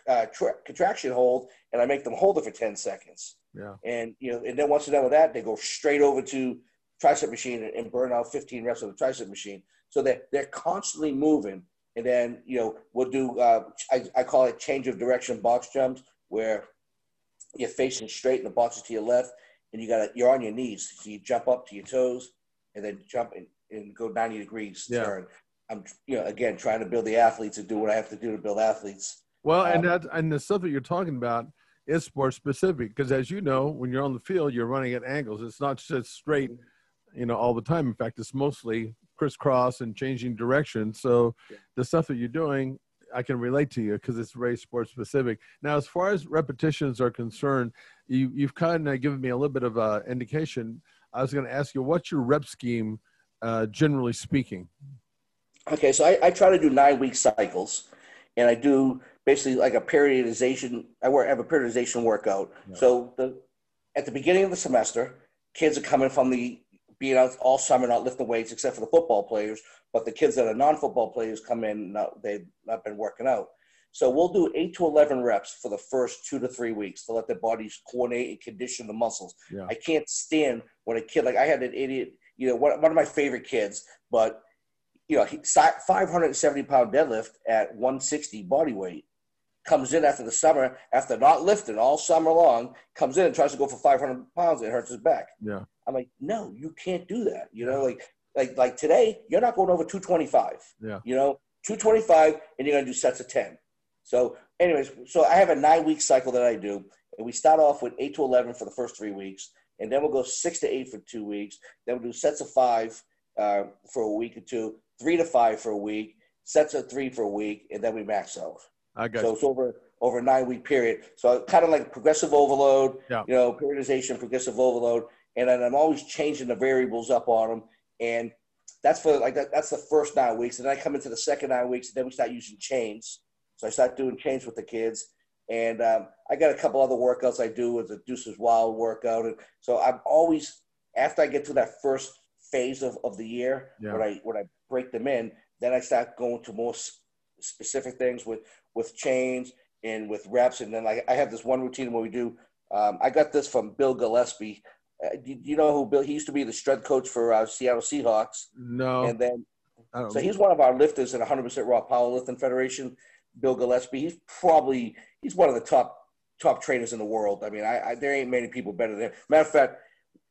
Speaker 2: uh, tra- contraction hold, and I make them hold it for ten seconds.
Speaker 3: Yeah.
Speaker 2: And, you know, and then once they're done with that, they go straight over to tricep machine and, and burn out fifteen reps of the tricep machine. So they're, they're constantly moving. And then, you know, we'll do, uh, I, I call it change of direction box jumps, where you're facing straight and the box is to your left, and you got you're on your knees. So you jump up to your toes and then jump and, and go ninety degrees
Speaker 3: Yeah.
Speaker 2: turn. I'm, you know, again, trying to build the athletes and do what I have to do to build athletes.
Speaker 3: Well, and
Speaker 2: Um,
Speaker 3: that and the stuff that you're talking about is sport specific, because as you know, when you're on the field, you're running at angles. It's not just straight, you know, all the time. In fact, it's mostly crisscross and changing direction. So the stuff that you're doing, I can relate to you because it's very sport specific. Now, as far as repetitions are concerned, you, you've kind of given me a little bit of an indication. I was going to ask you, what's your rep scheme, uh, generally speaking?
Speaker 2: Okay, so I, I try to do nine week cycles, and I do basically like a periodization. I work I have a periodization workout.
Speaker 3: Yeah.
Speaker 2: So the at the beginning of the semester, kids are coming from the being out all summer not lifting weights except for the football players, but the kids that are non-football players come in, not, they've not been working out. So we'll do eight to eleven reps for the first two to three weeks to let their bodies coordinate and condition the muscles.
Speaker 3: Yeah.
Speaker 2: I can't stand when a kid, like I had an idiot, you know, one, one of my favorite kids, but you know, he, five hundred seventy pound deadlift at one sixty body weight, comes in after the summer, after not lifting all summer long, comes in and tries to go for five hundred pounds and it hurts his back.
Speaker 3: Yeah.
Speaker 2: I'm like, no, you can't do that. You know, like, like, like today, you're not going over two twenty-five.
Speaker 3: Yeah.
Speaker 2: You know, two twenty-five, and you're going to do sets of ten. So, anyways, so I have a nine week cycle that I do, and we start off with eight to eleven for the first three weeks, and then we'll go six to eight for two weeks. Then we'll do sets of five uh, for a week or two, three to five for a week, sets of three for a week, and then we max out.
Speaker 3: I got
Speaker 2: So
Speaker 3: you.
Speaker 2: it's over over a nine week period. So kind of like progressive overload,
Speaker 3: Yeah.
Speaker 2: you know, periodization, progressive overload, and then I'm always changing the variables up on them. And that's for like that. That's the first nine weeks, and then I come into the second nine weeks, and then we start using chains. So I start doing chains with the kids, and um, I got a couple other workouts I do with the Deuces Wild workout. And so I'm always, after I get to that first phase of, of the year,
Speaker 3: Yeah.
Speaker 2: when I when I break them in, then I start going to more s- specific things with with chains and with reps. And then I, I have this one routine where we do. Um, I got this from Bill Gillespie. Uh, do you know who Bill? He used to be the strength coach for uh, Seattle Seahawks,
Speaker 3: No.
Speaker 2: and then
Speaker 3: I don't
Speaker 2: so he's one of our lifters in one hundred percent Raw Powerlifting Federation. Bill Gillespie. He's probably he's one of the top top trainers in the world. I mean, I, I there ain't many people better than him. Matter of fact,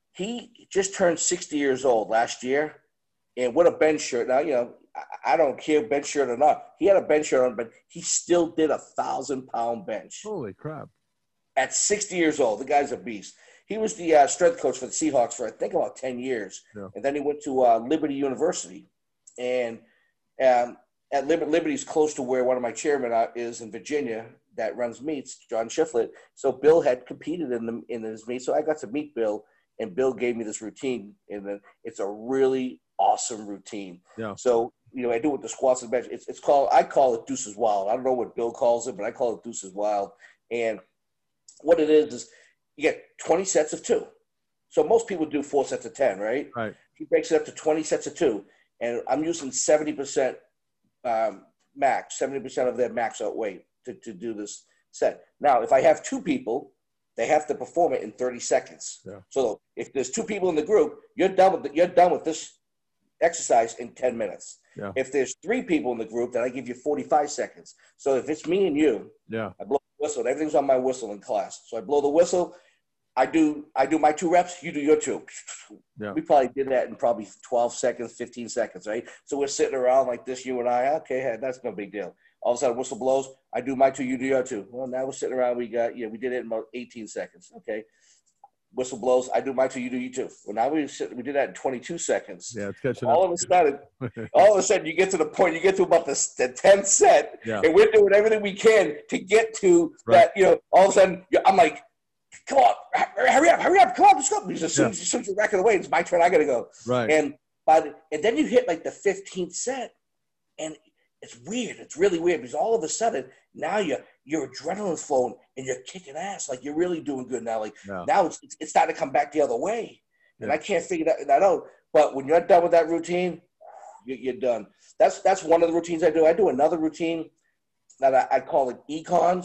Speaker 2: he just turned sixty years old last year, and with a bench shirt. Now, you know, I, I don't care bench shirt or not. He had a bench shirt on, but he still did a thousand pound bench
Speaker 3: Holy crap.
Speaker 2: at sixty years old. The guy's a beast. He was the uh, strength coach for the Seahawks for I think about ten years,
Speaker 3: Yeah.
Speaker 2: and then he went to uh, Liberty University, and um, at Liber- Liberty's close to where one of my chairmen uh, is in Virginia that runs meets, John Shiflett. So Bill had competed in the in his meet, so I got to meet Bill, and Bill gave me this routine, and then it's a really awesome routine.
Speaker 3: Yeah.
Speaker 2: So you know, I do it with the squats and bench. It's it's called I call it Deuces Wild. I don't know what Bill calls it, but I call it Deuces Wild. And what it is is you get twenty sets of two. So most people do four sets of ten, right?
Speaker 3: Right.
Speaker 2: He breaks it up to twenty sets of two, and I'm using seventy percent um, max, seventy percent of their max out weight to, to do this set. Now, if I have two people, they have to perform it in thirty seconds.
Speaker 3: Yeah.
Speaker 2: So if there's two people in the group, you're done with the, you're done with this exercise in ten minutes.
Speaker 3: Yeah.
Speaker 2: If there's three people in the group, then I give you forty-five seconds. So if it's me and you,
Speaker 3: Yeah.
Speaker 2: I blow the whistle. Everything's on my whistle in class. So I blow the whistle. I do I do my two reps. You do your two.
Speaker 3: Yeah.
Speaker 2: We probably did that in probably twelve seconds, fifteen seconds, right? So we're sitting around like this, you and I. Okay, that's no big deal. All of a sudden, whistle blows. I do my two. You do your two. Well, now we're sitting around. We got, yeah, we did it in about eighteen seconds. Okay. Whistle blows. I do my two. You do your two. Well, now we sit, we did that in twenty-two seconds.
Speaker 3: Yeah. It's catching
Speaker 2: All
Speaker 3: up.
Speaker 2: of a sudden, all of a sudden, you get to the point, you get to about the, the tenth set,
Speaker 3: Yeah.
Speaker 2: and we're doing everything we can to get to
Speaker 3: Right.
Speaker 2: that, you know, all of a sudden, I'm like, come on, hurry up, hurry up, come on, let's go. Because as soon,
Speaker 3: Yeah.
Speaker 2: as, as soon as you're racking away, it's my turn, I got to go.
Speaker 3: Right.
Speaker 2: And by the, and then you hit like the fifteenth set, and it's weird. It's really weird because all of a sudden, now you're, your adrenaline's flowing and you're kicking ass. Like you're really doing good now. Like
Speaker 3: Yeah.
Speaker 2: now it's, it's starting to come back the other way. And
Speaker 3: Yeah.
Speaker 2: I can't figure that, that out. But when you're done with that routine, you, you're done. That's that's one of the routines I do. I do another routine that I, I call it econs.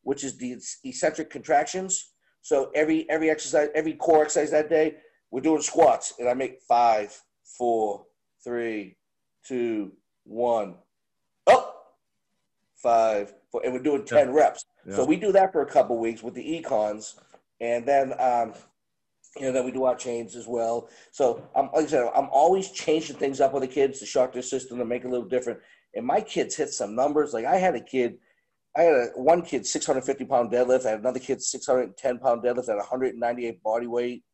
Speaker 2: which is the eccentric contractions. So every every exercise, every core exercise that day, we're doing squats, and I make five, four, three, two, one, up, five, four, and we're doing ten yeah. reps. Yeah. So we do that for a couple weeks with the econs, and then um, you know then we do our chains as well. So I'm like I said, I'm always changing things up with the kids to shock their system to make it a little different. And my kids hit some numbers. Like I had a kid. I had a, one kid, six hundred fifty pound deadlift. I had another kid, six hundred ten pound deadlift at one hundred ninety-eight body weight.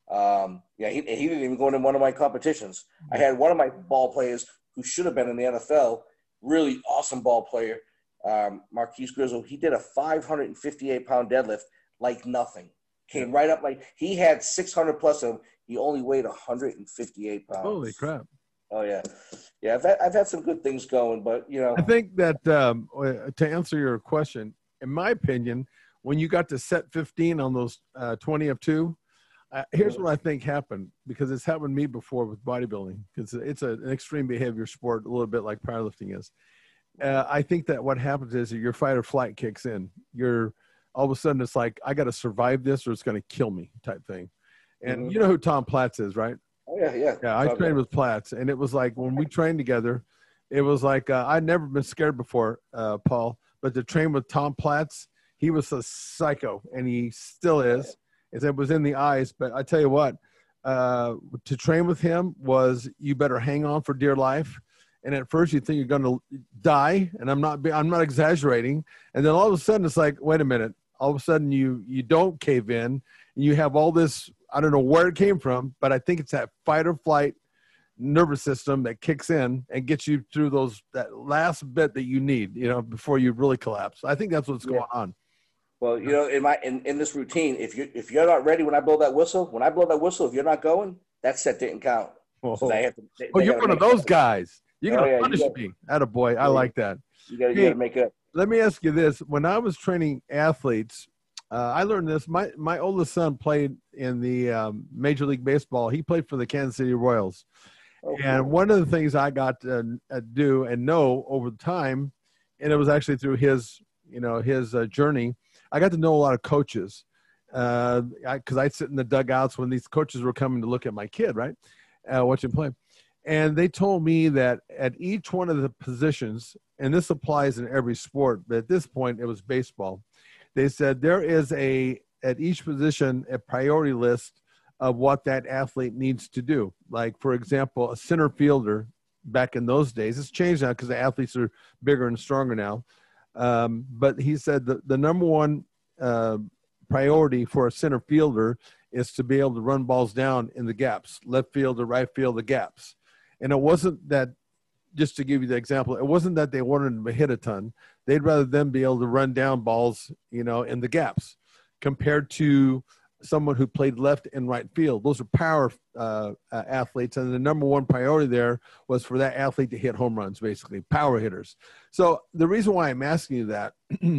Speaker 2: Um, yeah, he, he didn't even go into one of my competitions. I had one of my ball players who should have been in the N F L, really awesome ball player, um, Marquise Grizzle. He did a five hundred fifty-eight pound deadlift like nothing. Came yeah. right up like he had six hundred plus of him. He only weighed one hundred fifty-eight pounds.
Speaker 3: Holy crap.
Speaker 2: Oh, yeah. Yeah, I've had, I've had some good things going, but, you know.
Speaker 3: I think that um, to answer your question, in my opinion, when you got to set fifteen on those uh, twenty of two, uh, here's what I think happened, because it's happened to me before with bodybuilding, because it's a, an extreme behavior sport, a little bit like powerlifting is. Uh, I think that what happens is that your fight or flight kicks in. You're all of a sudden it's like, I got to survive this or it's going to kill me type thing. And mm-hmm. you know who Tom Platz is, right?
Speaker 2: Oh, yeah, yeah.
Speaker 3: Yeah, I trained with Platz, and it was like when we trained together, it was like uh, I'd never been scared before, uh, Paul, but to train with Tom Platz, he was a psycho, and he still is. It was in the eyes, but I tell you what, uh, to train with him was you better hang on for dear life. And at first you think you're going to die, and I'm not I'm not exaggerating. And then all of a sudden it's like, wait a minute. All of a sudden you you don't cave in, and you have all this. I don't know where it came from, but I think it's that fight or flight nervous system that kicks in and gets you through those that last bit that you need, you know, before you really collapse. I think that's what's yeah. going on.
Speaker 2: Well, you know, in my in, in this routine, if you if you're not ready when I blow that whistle, when I blow that whistle, if you're not going, that set didn't count.
Speaker 3: Oh, so they have to, they, oh they you're one of those guys. You're gonna oh, yeah, punish you gotta, me. Attaboy. I yeah, like that.
Speaker 2: You gotta, you gotta make it.
Speaker 3: Let me ask you this: when I was training athletes. Uh, I learned this. My my oldest son played in the um, Major League Baseball. He played for the Kansas City Royals. Oh, and cool. One of the things I got to uh, do and know over time, and it was actually through his, you know, his uh, journey, I got to know a lot of coaches. Because uh, I'd sit in the dugouts when these coaches were coming to look at my kid, right, uh, watch him play. And they told me that at each one of the positions, and this applies in every sport, but at this point it was baseball, they said there is a, at each position, a priority list of what that athlete needs to do. Like, for example, a center fielder back in those days, it's changed now because the athletes are bigger and stronger now. Um, but he said that the number one uh, priority for a center fielder is to be able to run balls down in the gaps, left field or right field, the gaps. And it wasn't that, just to give you the example, it wasn't that they wanted them to hit a ton. They'd rather them be able to run down balls, you know, in the gaps compared to someone who played left and right field. Those are power uh, uh, athletes. And the number one priority there was for that athlete to hit home runs, basically power hitters. So the reason why I'm asking you that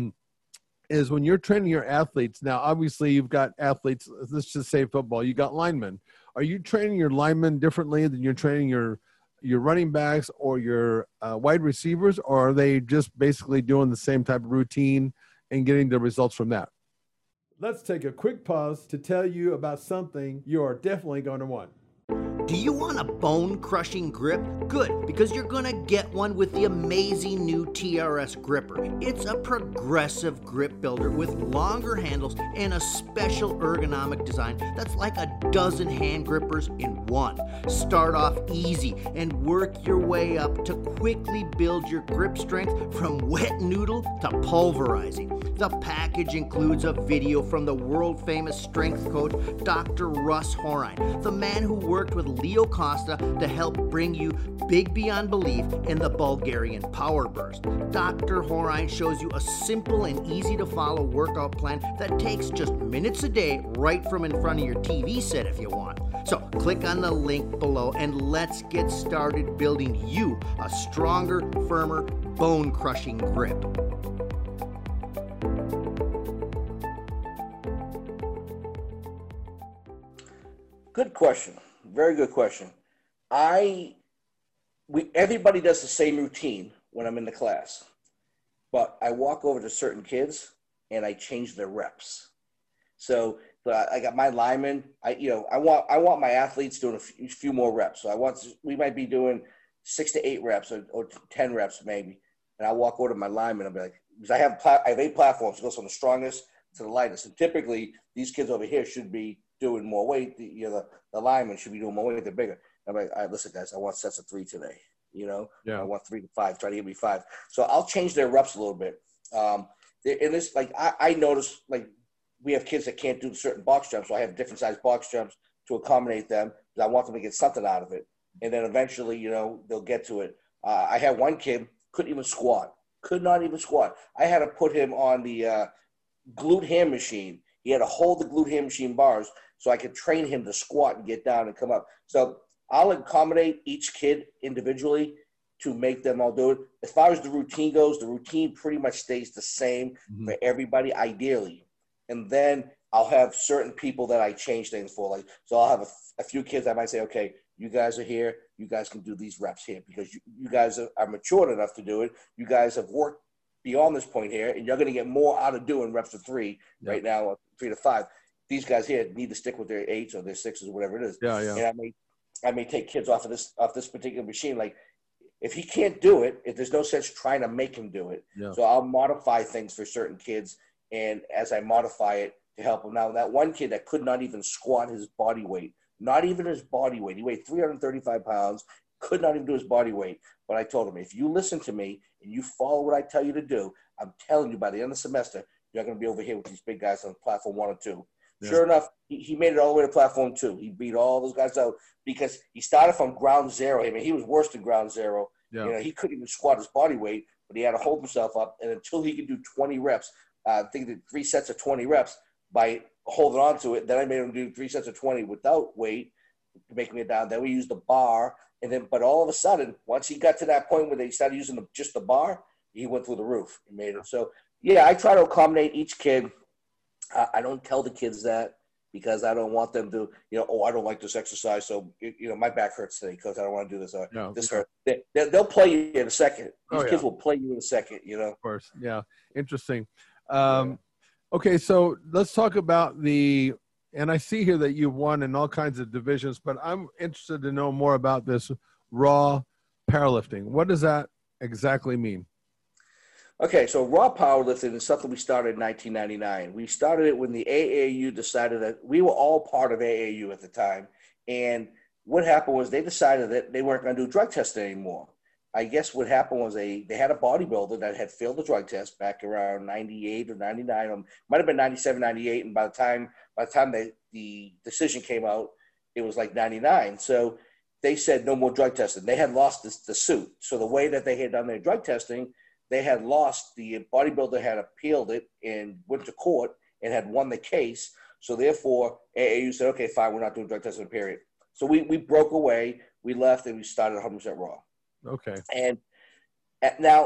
Speaker 3: is when you're training your athletes, now, obviously you've got athletes, let's just say football, you got linemen. Are you training your linemen differently than you're training your your running backs or your uh, wide receivers, or are they just basically doing the same type of routine and getting the results from that?
Speaker 4: Let's take a quick pause to tell you about something you are definitely going to want.
Speaker 5: Do you want a bone-crushing grip? Good, because you're going to get one with the amazing new T R S gripper. It's a progressive grip builder with longer handles and a special ergonomic design that's like a dozen hand grippers in one. Start off easy and work your way up to quickly build your grip strength from wet noodle to pulverizing. The package includes a video from the world-famous strength coach, Doctor Russ Horine, the man who worked with Leo Costa to help bring you big beyond belief in the Bulgarian Power Burst. Doctor Horine shows you a simple and easy to follow workout plan that takes just minutes a day right from in front of your T V set if you want. So click on the link below and let's get started building you a stronger, firmer, bone-crushing grip.
Speaker 2: Good question. Very good question. I, we, everybody does the same routine when I'm in the class, but I walk over to certain kids and I change their reps. So, but I got my linemen. I, you know, I want I want my athletes doing a few, few more reps. So I want we might be doing six to eight reps or, or ten reps maybe. And I walk over to my linemen and be like, because I have I have eight platforms. It goes from the strongest to the lightest. And typically, these kids over here should be doing more weight. The, you know, the, the linemen should be doing more weight. They're bigger. I'm like, all right, listen, guys, I want sets of three today. You know,
Speaker 3: yeah.
Speaker 2: I want three to five. Try to give me five. So I'll change their reps a little bit. Um, and this, like, I, I notice, like, we have kids that can't do certain box jumps, so I have different size box jumps to accommodate them because I want them to get something out of it. And then eventually, you know, they'll get to it. Uh, I had one kid couldn't even squat, could not even squat. I had to put him on the uh, glute ham machine. He had to hold the glute ham machine bars so I could train him to squat and get down and come up. So I'll accommodate each kid individually to make them all do it. As far as the routine goes, the routine pretty much stays the same mm-hmm. for everybody, ideally. And then I'll have certain people that I change things for. Like, so I'll have a, a few kids I might say, okay, you guys are here. You guys can do these reps here because you, you guys are, are matured enough to do it. You guys have worked beyond this point here, and you're going to get more out of doing reps of three yep. right now, or three to five. These guys here need to stick with their eights or their sixes or whatever it is.
Speaker 3: Yeah, yeah.
Speaker 2: And I may, I may take kids off of this off this particular machine. Like, if he can't do it, if there's no sense trying to make him do it.
Speaker 3: Yeah.
Speaker 2: So I'll modify things for certain kids, and as I modify it to help him. Now, that one kid that could not even squat his body weight, not even his body weight. He weighed three hundred thirty-five pounds, could not even do his body weight. But I told him, if you listen to me and you follow what I tell you to do, I'm telling you by the end of the semester, you're going to be over here with these big guys on platform one or two. Yeah. Sure enough, he, he made it all the way to platform two. He beat all those guys out because he started from ground zero. I mean, he was worse than ground zero. Yeah. You know, he couldn't even squat his body weight, but he had to hold himself up. And until he could do twenty reps, uh, I think the three sets of twenty reps by holding on to it. Then I made him do three sets of twenty without weight, making it down. Then we used the bar. And then, but all of a sudden, once he got to that point where they started using the, just the bar, he went through the roof. He made it. So, yeah, I try to accommodate each kid. I, I don't tell the kids that because I don't want them to, you know, oh, I don't like this exercise. So, you know, my back hurts today because I don't want to do this. Or,
Speaker 3: no,
Speaker 2: this hurts. They, they'll play you in a second. These
Speaker 3: oh, yeah.
Speaker 2: kids will play you in a second, you know.
Speaker 3: Of course. Yeah. Interesting. Um, yeah. Okay, so let's talk about the, and I see here that you've won in all kinds of divisions, but I'm interested to know more about this raw powerlifting. What does that exactly mean?
Speaker 2: Okay, so raw powerlifting is something we started in nineteen ninety-nine. We started it when the A A U decided that we were all part of A A U at the time. And what happened was they decided that they weren't going to do drug testing anymore. I guess what happened was they, they had a bodybuilder that had failed the drug test back around ninety-eight or ninety-nine, or might have been ninety-seven, ninety-eight. And by the time, by the time they, the decision came out, it was like ninety-nine. So they said no more drug testing. They had lost this, the suit. So the way that they had done their drug testing, they had lost, the bodybuilder had appealed it and went to court and had won the case. So therefore, A A U said, okay, fine, we're not doing drug testing, period. So we, we broke away, we left, and we started one hundred percent raw.
Speaker 3: Okay.
Speaker 2: And at, now,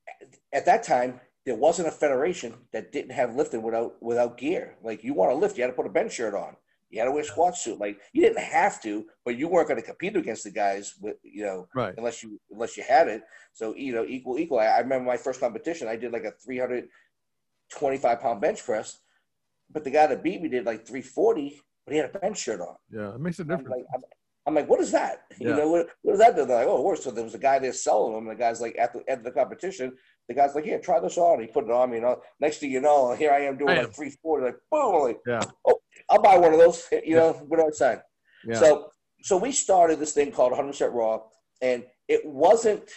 Speaker 2: at that time, there wasn't a federation that didn't have lifting without without gear. Like, you want to lift, you had to put a bench shirt on. You had to wear a squat suit. Like, you didn't have to, but you weren't going to compete against the guys with, you know,
Speaker 3: right.
Speaker 2: unless you unless you had it. So, you know, equal, equal. I, I remember my first competition, I did like a three hundred twenty-five pound bench press, but the guy that beat me did like three forty, but he had a bench shirt on.
Speaker 3: Yeah, it makes a difference.
Speaker 2: I'm like, I'm, I'm like, what is that?
Speaker 3: Yeah.
Speaker 2: You know, what, what is that? They're like, oh, worse. So there was a guy there selling them. And the guy's like, at the end of the competition, the guy's like, here, try this on. He put it on me. You know, next thing you know, here I am doing
Speaker 3: Bam.
Speaker 2: like three forty. Like, boom. I'm like,
Speaker 3: yeah.
Speaker 2: Oh, I'll buy one of those. You know, what do I sign?
Speaker 3: Yeah.
Speaker 2: So, so we started this thing called one hundred percent Raw, and it wasn't.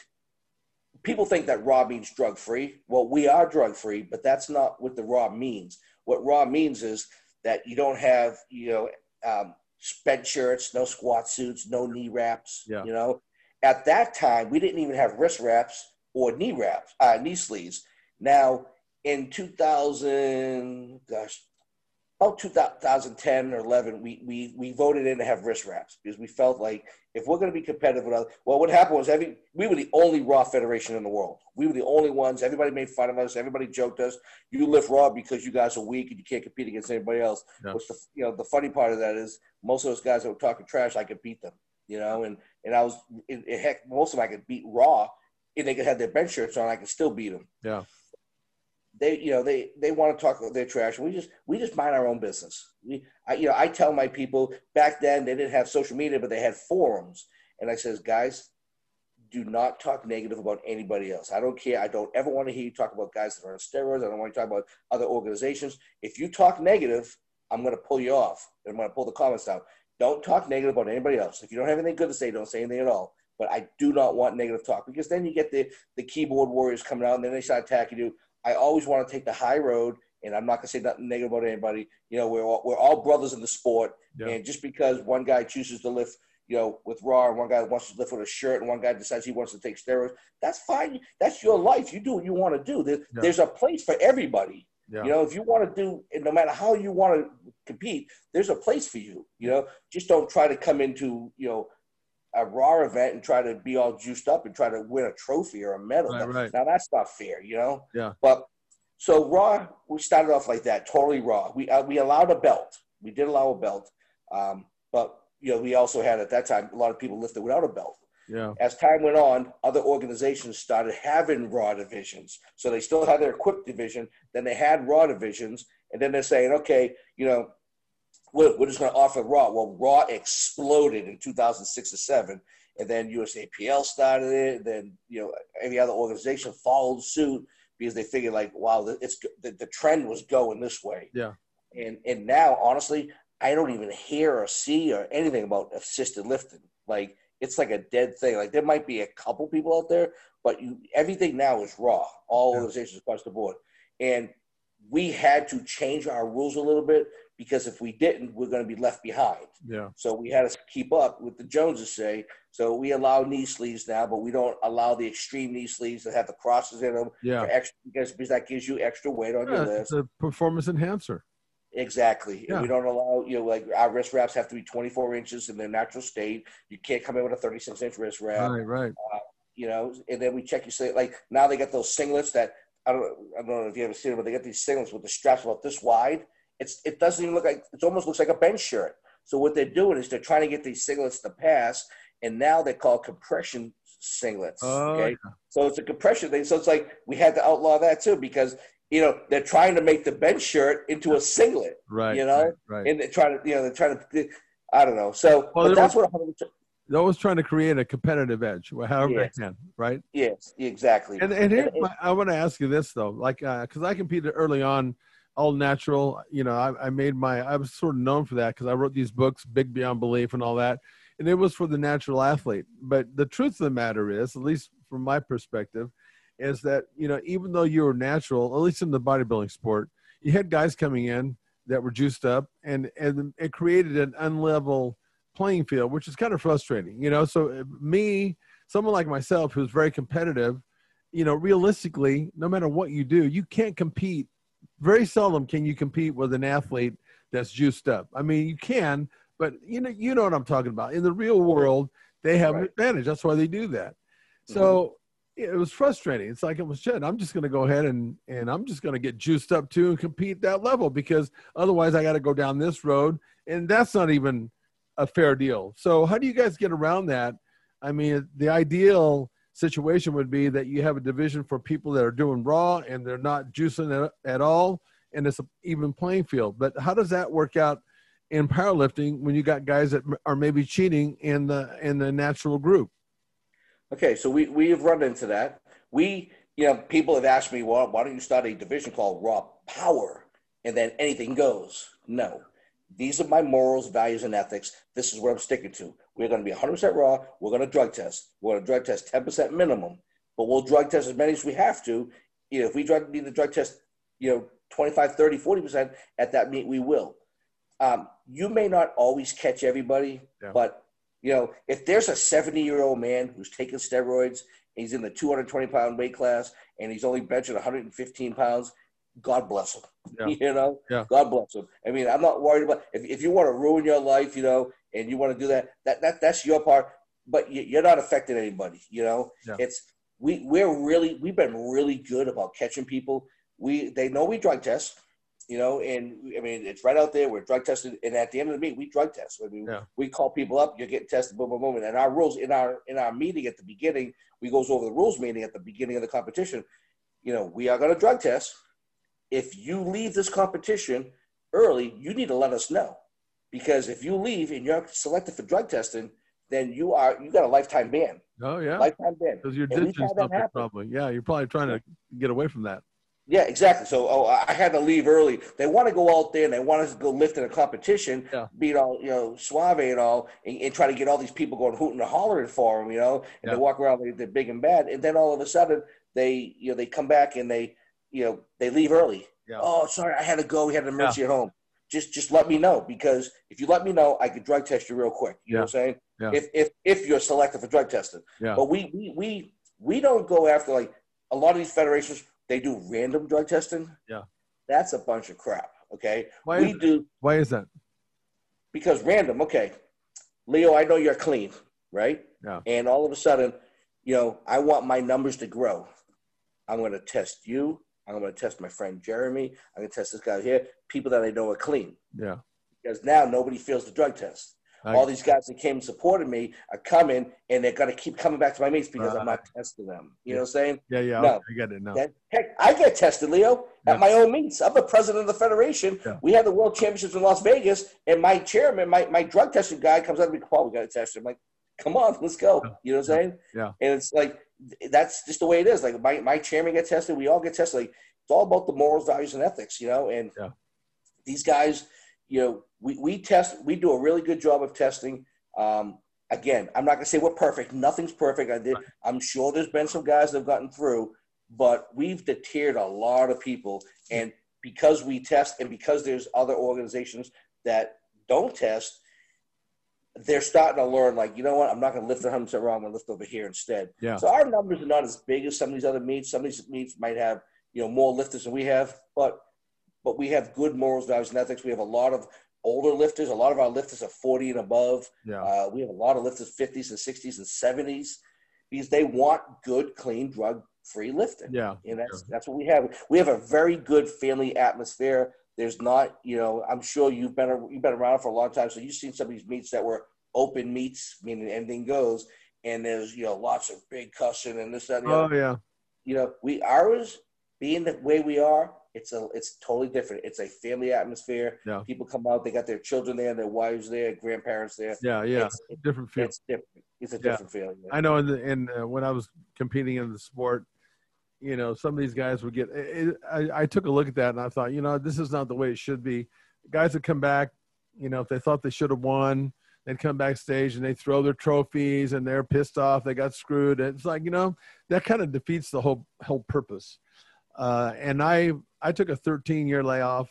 Speaker 2: People think that raw means drug free. Well, we are drug free, but that's not what the raw means. What raw means is that you don't have, you know, um, sped shirts, no squat suits, no knee wraps.
Speaker 3: Yeah.
Speaker 2: You know, at that time we didn't even have wrist wraps or knee wraps, uh, knee sleeves. Now in two thousand, gosh, about two thousand ten or eleven, we we we voted in to have wrist wraps because we felt like if we're going to be competitive with other, well, what happened was every we were the only raw federation in the world. We were the only ones. Everybody made fun of us. Everybody joked us. You lift raw because you guys are weak and you can't compete against anybody else.
Speaker 3: Yeah.
Speaker 2: Which the you know the funny part of that is most of those guys that were talking trash, I could beat them. You know, and and I was it, it, heck, most of them I could beat raw, and they could have their bench shirts on. I could still beat them.
Speaker 3: Yeah.
Speaker 2: they, you know, they, they want to talk about their trash. We just, we just mind our own business. We, I, you know, I tell my people back then they didn't have social media, but they had forums. And I says, guys, do not talk negative about anybody else. I don't care. I don't ever want to hear you talk about guys that are on steroids. I don't want to talk about other organizations. If you talk negative, I'm going to pull you off. I'm going to pull the comments down. Don't talk negative about anybody else. If you don't have anything good to say, don't say anything at all. But I do not want negative talk, because then you get the, the keyboard warriors coming out and then they start attacking you. I always want to take the high road, and I'm not going to say nothing negative about anybody. You know, we're all, we're all brothers in the sport. Yeah. And just because one guy chooses to lift, you know, with Raw, and one guy wants to lift with a shirt, and one guy decides he wants to take steroids, that's fine. That's your life. You do what you want to do. There, yeah. There's a place for everybody. Yeah. You know, if you want to do, no matter how you want to compete, there's a place for you. You know, just don't try to come into, you know, a Raw event and try to be all juiced up and try to win a trophy or a medal.
Speaker 3: Right, right.
Speaker 2: Now, that's not fair, you know?
Speaker 3: Yeah.
Speaker 2: But so Raw, we started off like that, totally Raw. We uh, we allowed a belt. We did allow a belt. Um, but, you know, we also had at that time a lot of people lifted without a belt.
Speaker 3: Yeah.
Speaker 2: As time went on, other organizations started having Raw divisions. So they still had their Equip division. Then they had Raw divisions. And then they're saying, okay, you know, we're, we're just going to offer Raw. Well, Raw exploded in two thousand six or seven. And then U S A P L started it. And then, you know, every other organization followed suit because they figured like, wow, it's the, the trend was going this way.
Speaker 3: Yeah.
Speaker 2: And and now, honestly, I don't even hear or see or anything about assisted lifting. Like, it's like a dead thing. Like, there might be a couple people out there, but you, everything now is Raw, all
Speaker 3: yeah.
Speaker 2: organizations across the board. And we had to change our rules a little bit, because if we didn't, we're going to be left behind.
Speaker 3: Yeah.
Speaker 2: So we had to keep up with the Joneses say. So we allow knee sleeves now, but we don't allow the extreme knee sleeves that have the crosses in them.
Speaker 3: Yeah.
Speaker 2: For extra, because, because that gives you extra weight on
Speaker 3: yeah,
Speaker 2: your list.
Speaker 3: It's a performance enhancer.
Speaker 2: Exactly.
Speaker 3: Yeah.
Speaker 2: And we don't allow, you know, like our wrist wraps have to be twenty-four inches in their natural state. You can't come in with a thirty-six inch wrist wrap.
Speaker 3: Right, right.
Speaker 2: Uh, you know, and then we check your say like now they got those singlets that I don't I don't know if you ever seen them, but they got these singlets with the straps about this wide. It's it doesn't even look like, it almost looks like a bench shirt. So what they're doing is they're trying to get these singlets to pass, and now they're called compression singlets.
Speaker 3: Oh,
Speaker 2: okay.
Speaker 3: Yeah.
Speaker 2: So it's a compression thing. So it's like we had to outlaw that too, because you know, they're trying to make the bench shirt into a singlet,
Speaker 3: right?
Speaker 2: You know,
Speaker 3: right, right.
Speaker 2: and they're trying to, you know, they're trying to, I don't know. So
Speaker 3: well,
Speaker 2: but that's
Speaker 3: were,
Speaker 2: what one hundred percent
Speaker 3: they're always trying to create a competitive edge, however
Speaker 2: yes.
Speaker 3: they can, right?
Speaker 2: Yes, exactly.
Speaker 3: And, and here,
Speaker 2: and,
Speaker 3: my, I want to ask you this though, like, because uh, I competed early on, all natural. You know, I, I made my, I was sort of known for that because I wrote these books, Big Beyond Belief, and all that, and it was for the natural athlete. But the truth of the matter is, at least from my perspective, is that, you know, even though you were natural, at least in the bodybuilding sport, you had guys coming in that were juiced up, and, and it created an unlevel playing field, which is kind of frustrating, you know? So me, someone like myself, who's very competitive, you know, realistically, no matter what you do, you can't compete. Very seldom can you compete with an athlete that's juiced up. I mean, you can, but you know, you know what I'm talking about. In the real world, they have right. an advantage. That's why they do that. So, mm-hmm. It was frustrating. It's like, it was shit. I'm just going to go ahead and, and I'm just going to get juiced up too and compete that level, because otherwise I got to go down this road, and that's not even a fair deal. So how do you guys get around that? I mean, the ideal situation would be that you have a division for people that are doing Raw and they're not juicing at, at all, and it's an even playing field. But how does that work out in powerlifting when you got guys that are maybe cheating in the, in the natural group?
Speaker 2: Okay, so we, we have run into that. We, you know, people have asked me, well, why don't you start a division called Raw Power, and then anything goes? No. These are my morals, values, and ethics. This is what I'm sticking to. We're going to be one hundred percent raw. We're going to drug test. We're going to drug test ten percent minimum, but we'll drug test as many as we have to. You know, if we drug, need to drug test, you know, twenty-five, thirty, forty percent at that meet, we will. Um, you may not always catch everybody, yeah. but you know, if there's a seventy-year-old man who's taking steroids, he's in the two hundred twenty pound weight class, and he's only benching one hundred fifteen pounds, God bless him. Yeah. You know,
Speaker 3: yeah.
Speaker 2: God bless him. I mean, I'm not worried about if, if you want to ruin your life, you know, and you want to do that, that, that that's your part, but you, you're not affecting anybody. You know,
Speaker 3: yeah.
Speaker 2: it's we we're really we've been really good about catching people. We they know we drug test. You know, and I mean, it's right out there. We're drug tested, and at the end of the meet, we drug test. I mean,
Speaker 3: yeah.
Speaker 2: we call people up. You're getting tested, boom, boom, boom. And our rules in our in our meeting at the beginning, we goes over the rules meeting at the beginning of the competition. You know, we are going to drug test. if you leave this competition early, you need to let us know. Because if you leave and you're selected for drug testing, then you are you got a lifetime ban.
Speaker 3: Oh yeah,
Speaker 2: lifetime ban.
Speaker 3: Because you're
Speaker 2: And we've
Speaker 3: ditching
Speaker 2: had that
Speaker 3: something
Speaker 2: happen.
Speaker 3: probably. Yeah, you're probably trying to get away from that.
Speaker 2: Yeah, exactly. So oh, I had to leave early. They want to go out there and they want us to go lift in a competition,
Speaker 3: Yeah.
Speaker 2: be it all, you know, suave and all, and, and try to get all these people going hooting and hollering for them, you know, and
Speaker 3: Yeah.
Speaker 2: they walk around, they, they're big and bad. And then all of a sudden they, you know, they come back and they, you know, they leave early.
Speaker 3: Yeah.
Speaker 2: Oh, sorry, I had to go. We had an emergency at home. Just, just let me know, because if you let me know, I could drug test you real quick. You know what I'm saying?
Speaker 3: Yeah.
Speaker 2: If, if, if you're selected for drug testing.
Speaker 3: Yeah.
Speaker 2: But we, we, we, we don't go after, like, a lot of these federations, they do random drug testing.
Speaker 3: Yeah.
Speaker 2: That's a bunch of crap. Okay.
Speaker 3: Why
Speaker 2: we
Speaker 3: is
Speaker 2: do
Speaker 3: Why is that?
Speaker 2: because random. Okay. Leo, I know you're clean, right?
Speaker 3: Yeah.
Speaker 2: And all of a sudden, you know, I want my numbers to grow. I'm going to test you. I'm going to test my friend Jeremy. I'm going to test this guy here. People that I know are clean.
Speaker 3: Yeah.
Speaker 2: Because now nobody feels the drug test.
Speaker 3: I-
Speaker 2: All these guys that came and supported me are coming, and they're going to keep coming back to my meets because
Speaker 3: Uh,
Speaker 2: I'm not testing them. You know what I'm saying?
Speaker 3: Yeah. Yeah.
Speaker 2: No.
Speaker 3: Okay, I get it now.
Speaker 2: That- heck, I get tested, Leo, at
Speaker 3: Yeah.
Speaker 2: my own meets. I'm the president of the federation.
Speaker 3: Yeah.
Speaker 2: We had the World Championships in Las Vegas, and my chairman, my, my drug testing guy, comes out to me, Paul, we got to test you. I'm like, come on, let's go. You know what I'm saying?
Speaker 3: Yeah.
Speaker 2: And it's like, that's just the way it is. Like, my, my chairman gets tested. We all get tested. Like, it's all about the morals, values, and ethics, you know? And
Speaker 3: Yeah.
Speaker 2: these guys, you know, we, we test, we do a really good job of testing. Um, again, I'm not going to say we're perfect. Nothing's perfect. I did. I'm sure there's been some guys that have gotten through, but we've deterred a lot of people. And because we test and because there's other organizations that don't test, they're starting to learn, like, you know what, I'm not going to lift one hundred percent wrong. I'm going to lift over here instead.
Speaker 3: Yeah.
Speaker 2: So our numbers are not as big as some of these other meets. Some of these meets might have, you know, more lifters than we have, but but we have good morals, values, and ethics. We have a lot of older lifters. A lot of our lifters are forty and above.
Speaker 3: Yeah.
Speaker 2: Uh, we have a lot of lifters fifties and sixties and seventies because they want good, clean, drug-free lifting.
Speaker 3: Yeah.
Speaker 2: And that's
Speaker 3: Sure.
Speaker 2: that's what we have. We have a very good family atmosphere. There's not, you know, I'm sure you've been you've been around for a long time, so you've seen some of these meets that were open meets, meaning anything goes, and there's, you know, lots of big cussing and this, that, and the
Speaker 3: Oh
Speaker 2: other.
Speaker 3: yeah.
Speaker 2: You know, we ours being the way we are, it's a it's totally different. It's a family atmosphere.
Speaker 3: Yeah.
Speaker 2: People come out, they got their children there, their wives there, grandparents there.
Speaker 3: Yeah. Yeah.
Speaker 2: It's, it's,
Speaker 3: Different feel.
Speaker 2: it's different. It's a
Speaker 3: Yeah.
Speaker 2: different feeling. Yeah.
Speaker 3: I know in the, in uh, when I was competing in the sport, you know, some of these guys would get. It, I, I took a look at that and I thought, you know, this is not the way it should be. Guys would come back, you know, if they thought they should have won, they'd come backstage and they throw their trophies and they're pissed off. They got screwed. It's like, you know, that kind of defeats the whole whole purpose. Uh, and I I took a thirteen year layoff,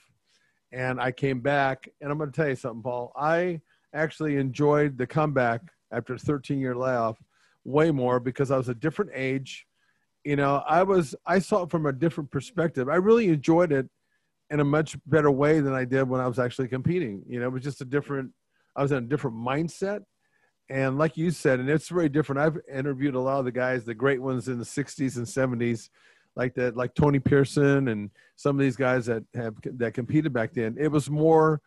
Speaker 3: and I came back. And I'm going to tell you something, Paul. I actually enjoyed the comeback after a thirteen year layoff way more because I was a different age. You know, I was, I saw it from a different perspective. I really enjoyed it in a much better way than I did when I was actually competing. You know, it was just a different, I was in a different mindset. And like you said, and it's very different. I've interviewed a lot of the guys, the great ones in the sixties and seventies, like that, like Tony Pearson and some of these guys that have, that competed back then. It was more,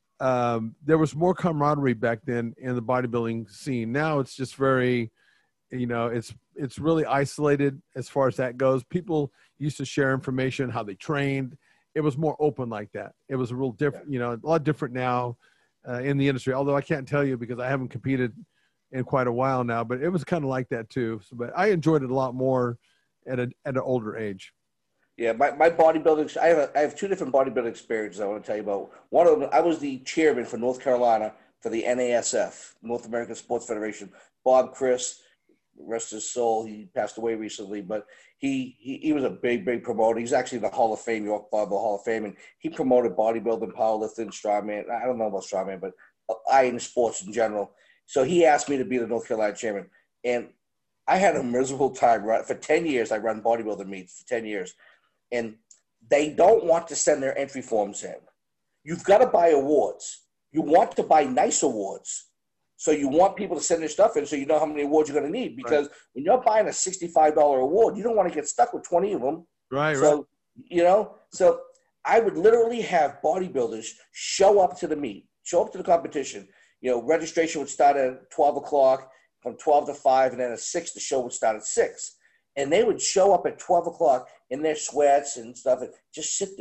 Speaker 3: um, there was more camaraderie back then in the bodybuilding scene. Now it's just very, you know, it's, it's really isolated as far as that goes. People used to share information, how they trained. It was more open like that. It was a real different, you know, a lot different now uh, in the industry, although I can't tell you because I haven't competed in quite a while now, but it was kind of like that too. So, but I enjoyed it a lot more at a, at an older age.
Speaker 2: Yeah, my, my bodybuilding, I have a, I have two different bodybuilding experiences I want to tell you about. One of them, I was the chairman for North Carolina for the N A S F, North American Sports Federation. Bob Chris, rest his soul, he passed away recently, but he, he, he was a big, big promoter. He's actually in the Hall of Fame, York Barbell Hall of Fame, and he promoted bodybuilding, powerlifting, strongman. I don't know about strongman, but iron sports in general. So he asked me to be the North Carolina chairman, and I had a miserable time. For ten years, I run bodybuilding meets for ten years, and they don't want to send their entry forms in. You've got to buy awards. You want to buy nice awards. So you want people to send their stuff in so you know how many awards you're going to need. Because right. when you're buying a sixty-five dollar award, you don't want to get stuck with twenty of them.
Speaker 3: Right,
Speaker 2: so,
Speaker 3: right.
Speaker 2: You know, so I would literally have bodybuilders show up to the meet, show up to the competition. You know, registration would start at twelve o'clock, from twelve to five, and then at six, the show would start at six. And they would show up at twelve o'clock in their sweats and stuff and just sit there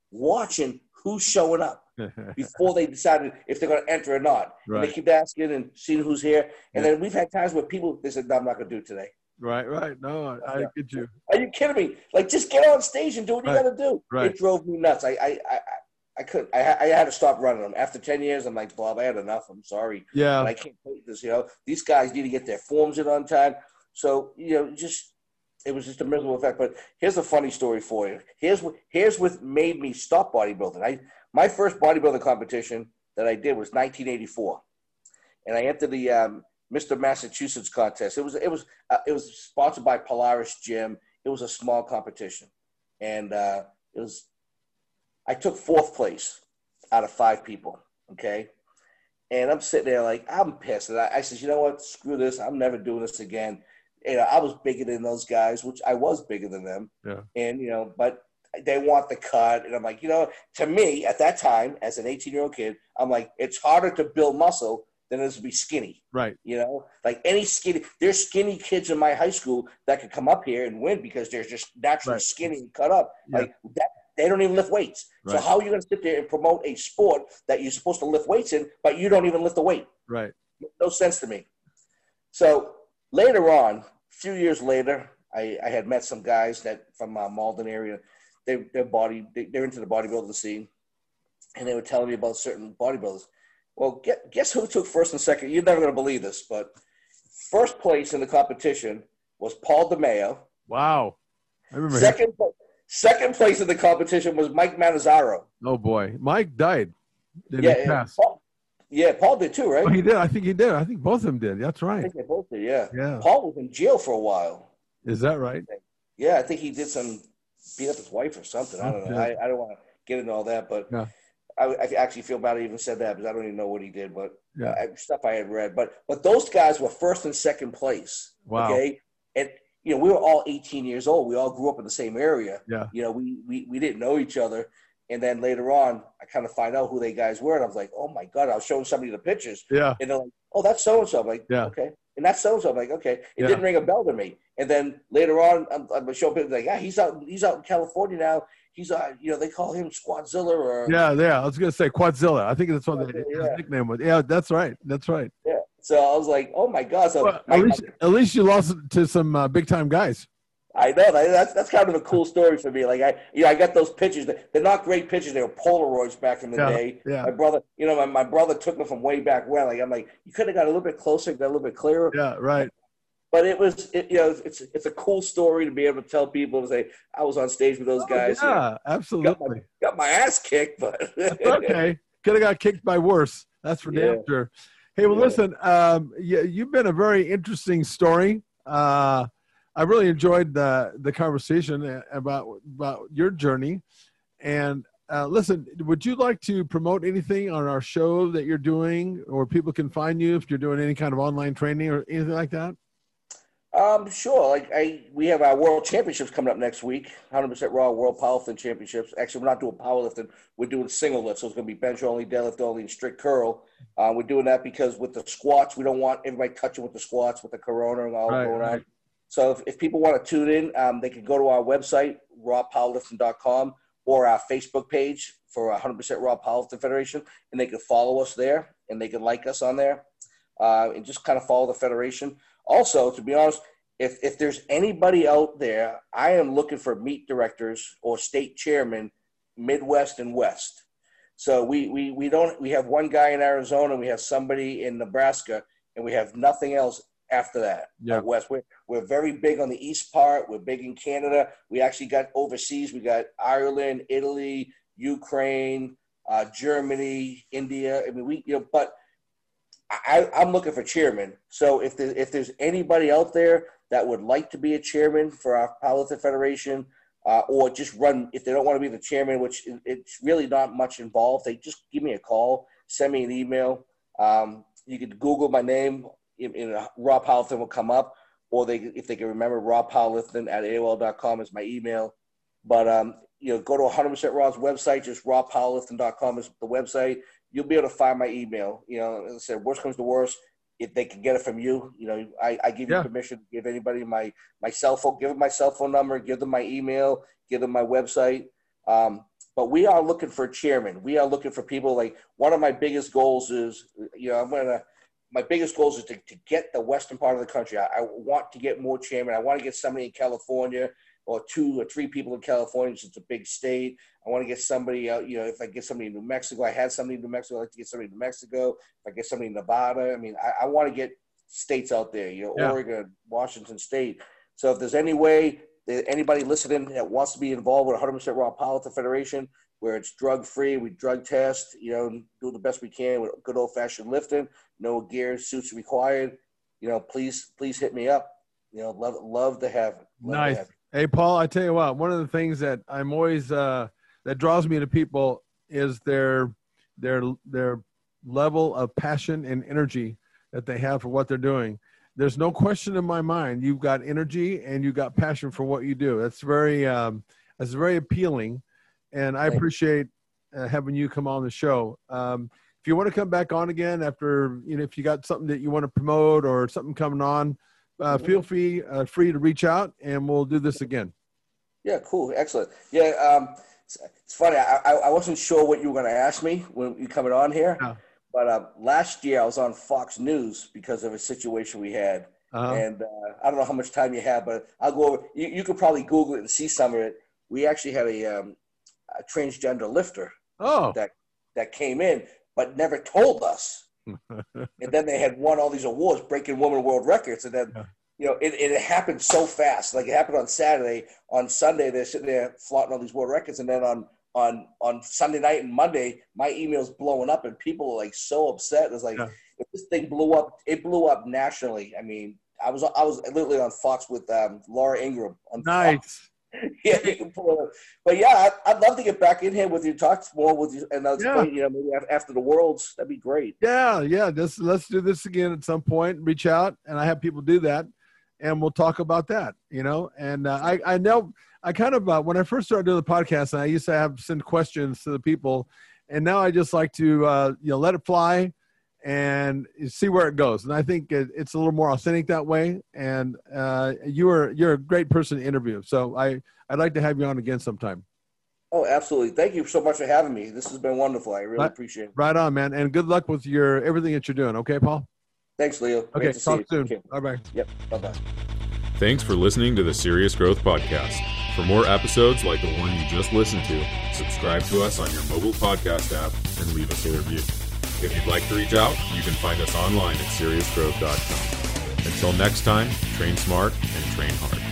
Speaker 2: watching who's showing up before they decided if they're going to enter or not.
Speaker 3: Right.
Speaker 2: And they keep asking and seeing who's here. And yeah. then we've had times where people, they said, no, I'm not going to do it today.
Speaker 3: Right, right. No, I, I get you.
Speaker 2: Are you kidding me? Like, just get on stage and do what right. you got to do.
Speaker 3: Right.
Speaker 2: It drove me nuts. I, I, I, I couldn't. I, I had to stop running them. After ten years, I'm like, Bob, I had enough. I'm sorry.
Speaker 3: Yeah.
Speaker 2: But I can't take this, you know. These guys need to get their forms in on time. So, you know, just it was just a miserable effect. But here's a funny story for you. Here's what here's what made me stop bodybuilding. I my first bodybuilding competition that I did was nineteen eighty-four, and I entered the um, Mister Massachusetts contest. It was it was uh, it was sponsored by Polaris Gym. It was a small competition, and uh, it was. I took fourth place out of five people. Okay, and I'm sitting there like I'm pissed. And I, I said, you know what? Screw this. I'm never doing this again. You know, I was bigger than those guys, which I was bigger than them.
Speaker 3: Yeah.
Speaker 2: And you know, but they want the cut, and I'm like, you know, to me at that time as an eighteen-year-old kid, I'm like, it's harder to build muscle than it is to be skinny.
Speaker 3: Right.
Speaker 2: You know, like any skinny, there's skinny kids in my high school that could come up here and win because they're just naturally
Speaker 3: right. skinny
Speaker 2: and cut up.
Speaker 3: Yeah. Like
Speaker 2: that, they don't even lift weights. Right. So how are you going to sit there and promote a sport that you're supposed to lift weights in, but you don't even lift the weight?
Speaker 3: Right.
Speaker 2: No sense to me. So later on, a few years later, I, I had met some guys that from uh, Malden area. They, their body, they, they're into the bodybuilding scene, and they were telling me about certain bodybuilders. Well, get, guess who took first and second? You're never going to believe this, but first place in the competition was Paul DeMeo.
Speaker 3: Wow. I remember
Speaker 2: second, second place in the competition was Mike Manazzaro.
Speaker 3: Oh, boy. Mike died. Did
Speaker 2: yeah,
Speaker 3: he pass?
Speaker 2: Paul, yeah, Paul did too, right?
Speaker 3: Oh, he did. I think he did. I think both of them did. That's right.
Speaker 2: I think they both did, yeah.
Speaker 3: Yeah.
Speaker 2: Paul was in jail for a while.
Speaker 3: Is that right?
Speaker 2: Yeah, I think he did some beat up his wife or something. I don't know. I, I don't want to get into all that, but yeah. I, I actually feel bad I even said that because I don't even know what he did, but yeah. uh, stuff I had read. But but those guys were first and second place.
Speaker 3: Wow.
Speaker 2: Okay, and you know we were all eighteen years old. We all grew up in the same area.
Speaker 3: Yeah.
Speaker 2: You know we we we didn't know each other, and then later on I kind of find out who they guys were, and I was like, oh my god! I was showing somebody the pictures.
Speaker 3: Yeah.
Speaker 2: And they're like, oh, that's so and so. I'm like,
Speaker 3: yeah.
Speaker 2: Okay. And that's so and so. I'm like, okay. It
Speaker 3: yeah.
Speaker 2: didn't ring a bell to me. And then later on, I'm, I'm showing people like, yeah, he's out. He's out in California now. He's uh, you know, they call him Squadzilla or
Speaker 3: yeah, yeah. I was gonna say Quadzilla. I think that's what the
Speaker 2: yeah.
Speaker 3: nickname was. Yeah, that's right. That's right.
Speaker 2: Yeah. So I was like, oh my god. So
Speaker 3: well,
Speaker 2: my,
Speaker 3: at least, at least you lost to some uh, big time guys.
Speaker 2: I know that's that's kind of a cool story for me. Like I, you know, I got those pictures. They're not great pictures. They were Polaroids back in the
Speaker 3: yeah,
Speaker 2: day.
Speaker 3: Yeah.
Speaker 2: My brother, you know, my, my brother took them from way back when. Like I'm like, you could have got a little bit closer, got a little bit clearer.
Speaker 3: Yeah. Right.
Speaker 2: But it was, it, you know, it's it's a cool story to be able to tell people to say I was on stage with those guys.
Speaker 3: Oh, yeah,
Speaker 2: you know,
Speaker 3: absolutely.
Speaker 2: Got my, got my ass kicked, but
Speaker 3: that's okay. Could have got kicked by worse. That's for damn
Speaker 2: yeah.
Speaker 3: sure. Hey, well,
Speaker 2: yeah.
Speaker 3: listen. Um, you, you've been a very interesting story. Uh, I really enjoyed the the conversation about about your journey. And uh, listen, would you like to promote anything on our show that you're doing, or people can find you if you're doing any kind of online training or anything like that?
Speaker 2: Um, sure. Like I, we have our World Championships coming up next week. one hundred percent Raw World Powerlifting Championships. Actually, we're not doing powerlifting. We're doing single lift, so it's going to be bench only, deadlift only, and strict curl. Uh, we're doing that because with the squats, we don't want everybody touching with the squats with the corona and all
Speaker 3: right,
Speaker 2: going
Speaker 3: right.
Speaker 2: on. So if, if people want to tune in, um, they can go to our website, raw powerlifting dot com, or our Facebook page for one hundred percent Raw Powerlifting Federation, and they can follow us there, and they can like us on there, uh, and just kind of follow the federation. Also, to be honest, if if there's anybody out there, I am looking for meet directors or state chairmen, Midwest and West. So we we we don't we have one guy in Arizona, we have somebody in Nebraska, and we have nothing else after that.
Speaker 3: Yeah.
Speaker 2: Out west. We're we're very big on the east part. We're big in Canada. We actually got overseas. We got Ireland, Italy, Ukraine, uh, Germany, India. I mean, we you know, but I, I'm looking for chairman. So if there, if there's anybody out there that would like to be a chairman for our Powerlifting Federation, uh, or just run, if they don't want to be the chairman, which it's really not much involved, they just give me a call, send me an email. Um, you could Google my name. In, in a, Raw Powerlifting will come up, or they if they can remember, Raw Powerlifting at A O L dot com is my email. But um, you know, go to one hundred percent Raw's website, just raw powerlifting dot com is the website. You'll be able to find my email. You know, as I said, worst comes to worst, if they can get it from you, you know, I, I give you
Speaker 3: yeah.
Speaker 2: permission to give anybody my my cell phone, give them my cell phone number, give them my email, give them my website. Um, but we are looking for a chairman. We are looking for people. Like, one of my biggest goals is, you know, I'm gonna. My biggest goal is to, to get the western part of the country. I, I want to get more chairmen. I want to get somebody in California, or two or three people in California, since it's a big state. I want to get somebody out, you know, if I get somebody in New Mexico, I had somebody in New Mexico, I'd like to get somebody in New Mexico. If I get somebody in Nevada, I mean, I, I want to get states out there, you know, yeah. Oregon, Washington State. So if there's any way that anybody listening that wants to be involved with one hundred percent Raw Powerlifting Federation, where it's drug-free, we drug test, you know, do the best we can with good old-fashioned lifting, no gear, suits required, you know, please, please hit me up. You know, love, love to have it. Love
Speaker 3: nice.
Speaker 2: Have it.
Speaker 3: Hey, Paul, I tell you what, one of the things that I'm always, uh, that draws me to people is their, their, their level of passion and energy that they have for what they're doing. There's no question in my mind, you've got energy and you've got passion for what you do. That's very, um, that's very appealing. And I appreciate uh, having you come on the show. Um, if you want to come back on again after, you know, if you got something that you want to promote or something coming on, uh, feel free, uh, free to reach out, and we'll do this again.
Speaker 2: Yeah, cool. Excellent. Yeah, um, it's, it's funny. I, I wasn't sure what you were going to ask me when you coming on here. Yeah. But uh, last year I was on Fox News because of a situation we had. Uh-huh. And uh, I don't know how much time you have, but I'll go over. You, you could probably Google it and see some of it. We actually had a um, – a transgender lifter
Speaker 3: oh.
Speaker 2: that that came in but never told us. And then they had won all these awards, breaking women world records. And then, yeah. you know, it, it happened so fast. Like, it happened on Saturday. On Sunday, they're sitting there flaunting all these world records. And then on on on Sunday night and Monday, my email's blowing up, and people are like so upset. It's like, yeah. if this thing blew up, it blew up nationally. I mean, I was I was literally on Fox with um, Laura Ingraham. On
Speaker 3: nice.
Speaker 2: Fox. Yeah, you can pull it up. But yeah, I'd, I'd love to get back in here with you, talk more with you, and I'll
Speaker 3: yeah.
Speaker 2: explain, you know, maybe after the Worlds, that'd be great.
Speaker 3: Yeah, yeah. Let's let's do this again at some point. Reach out, and I have people do that, and we'll talk about that. You know, and uh, I I know I kind of uh, when I first started doing the podcast, and I used to have send questions to the people, and now I just like to uh, you know let it fly and see where it goes. And I think it, it's a little more authentic that way. And uh, you are, you're a great person to interview. So I, I'd like to have you on again sometime.
Speaker 2: Oh, absolutely. Thank you so much for having me. This has been wonderful. I really
Speaker 3: right,
Speaker 2: appreciate it.
Speaker 3: Right on, man. And good luck with your, everything that you're doing. Okay, Paul?
Speaker 2: Thanks, Leo.
Speaker 3: Okay.
Speaker 2: Great to
Speaker 3: Talk
Speaker 2: see
Speaker 3: soon.
Speaker 2: you.
Speaker 3: Bye-bye.
Speaker 2: Yep. Bye-bye.
Speaker 1: Thanks for listening to the Serious Growth Podcast. For more episodes like the one you just listened to, subscribe to us on your mobile podcast app and leave us a review. If you'd like to reach out, you can find us online at serious growth dot com. Until next time, train smart and train hard.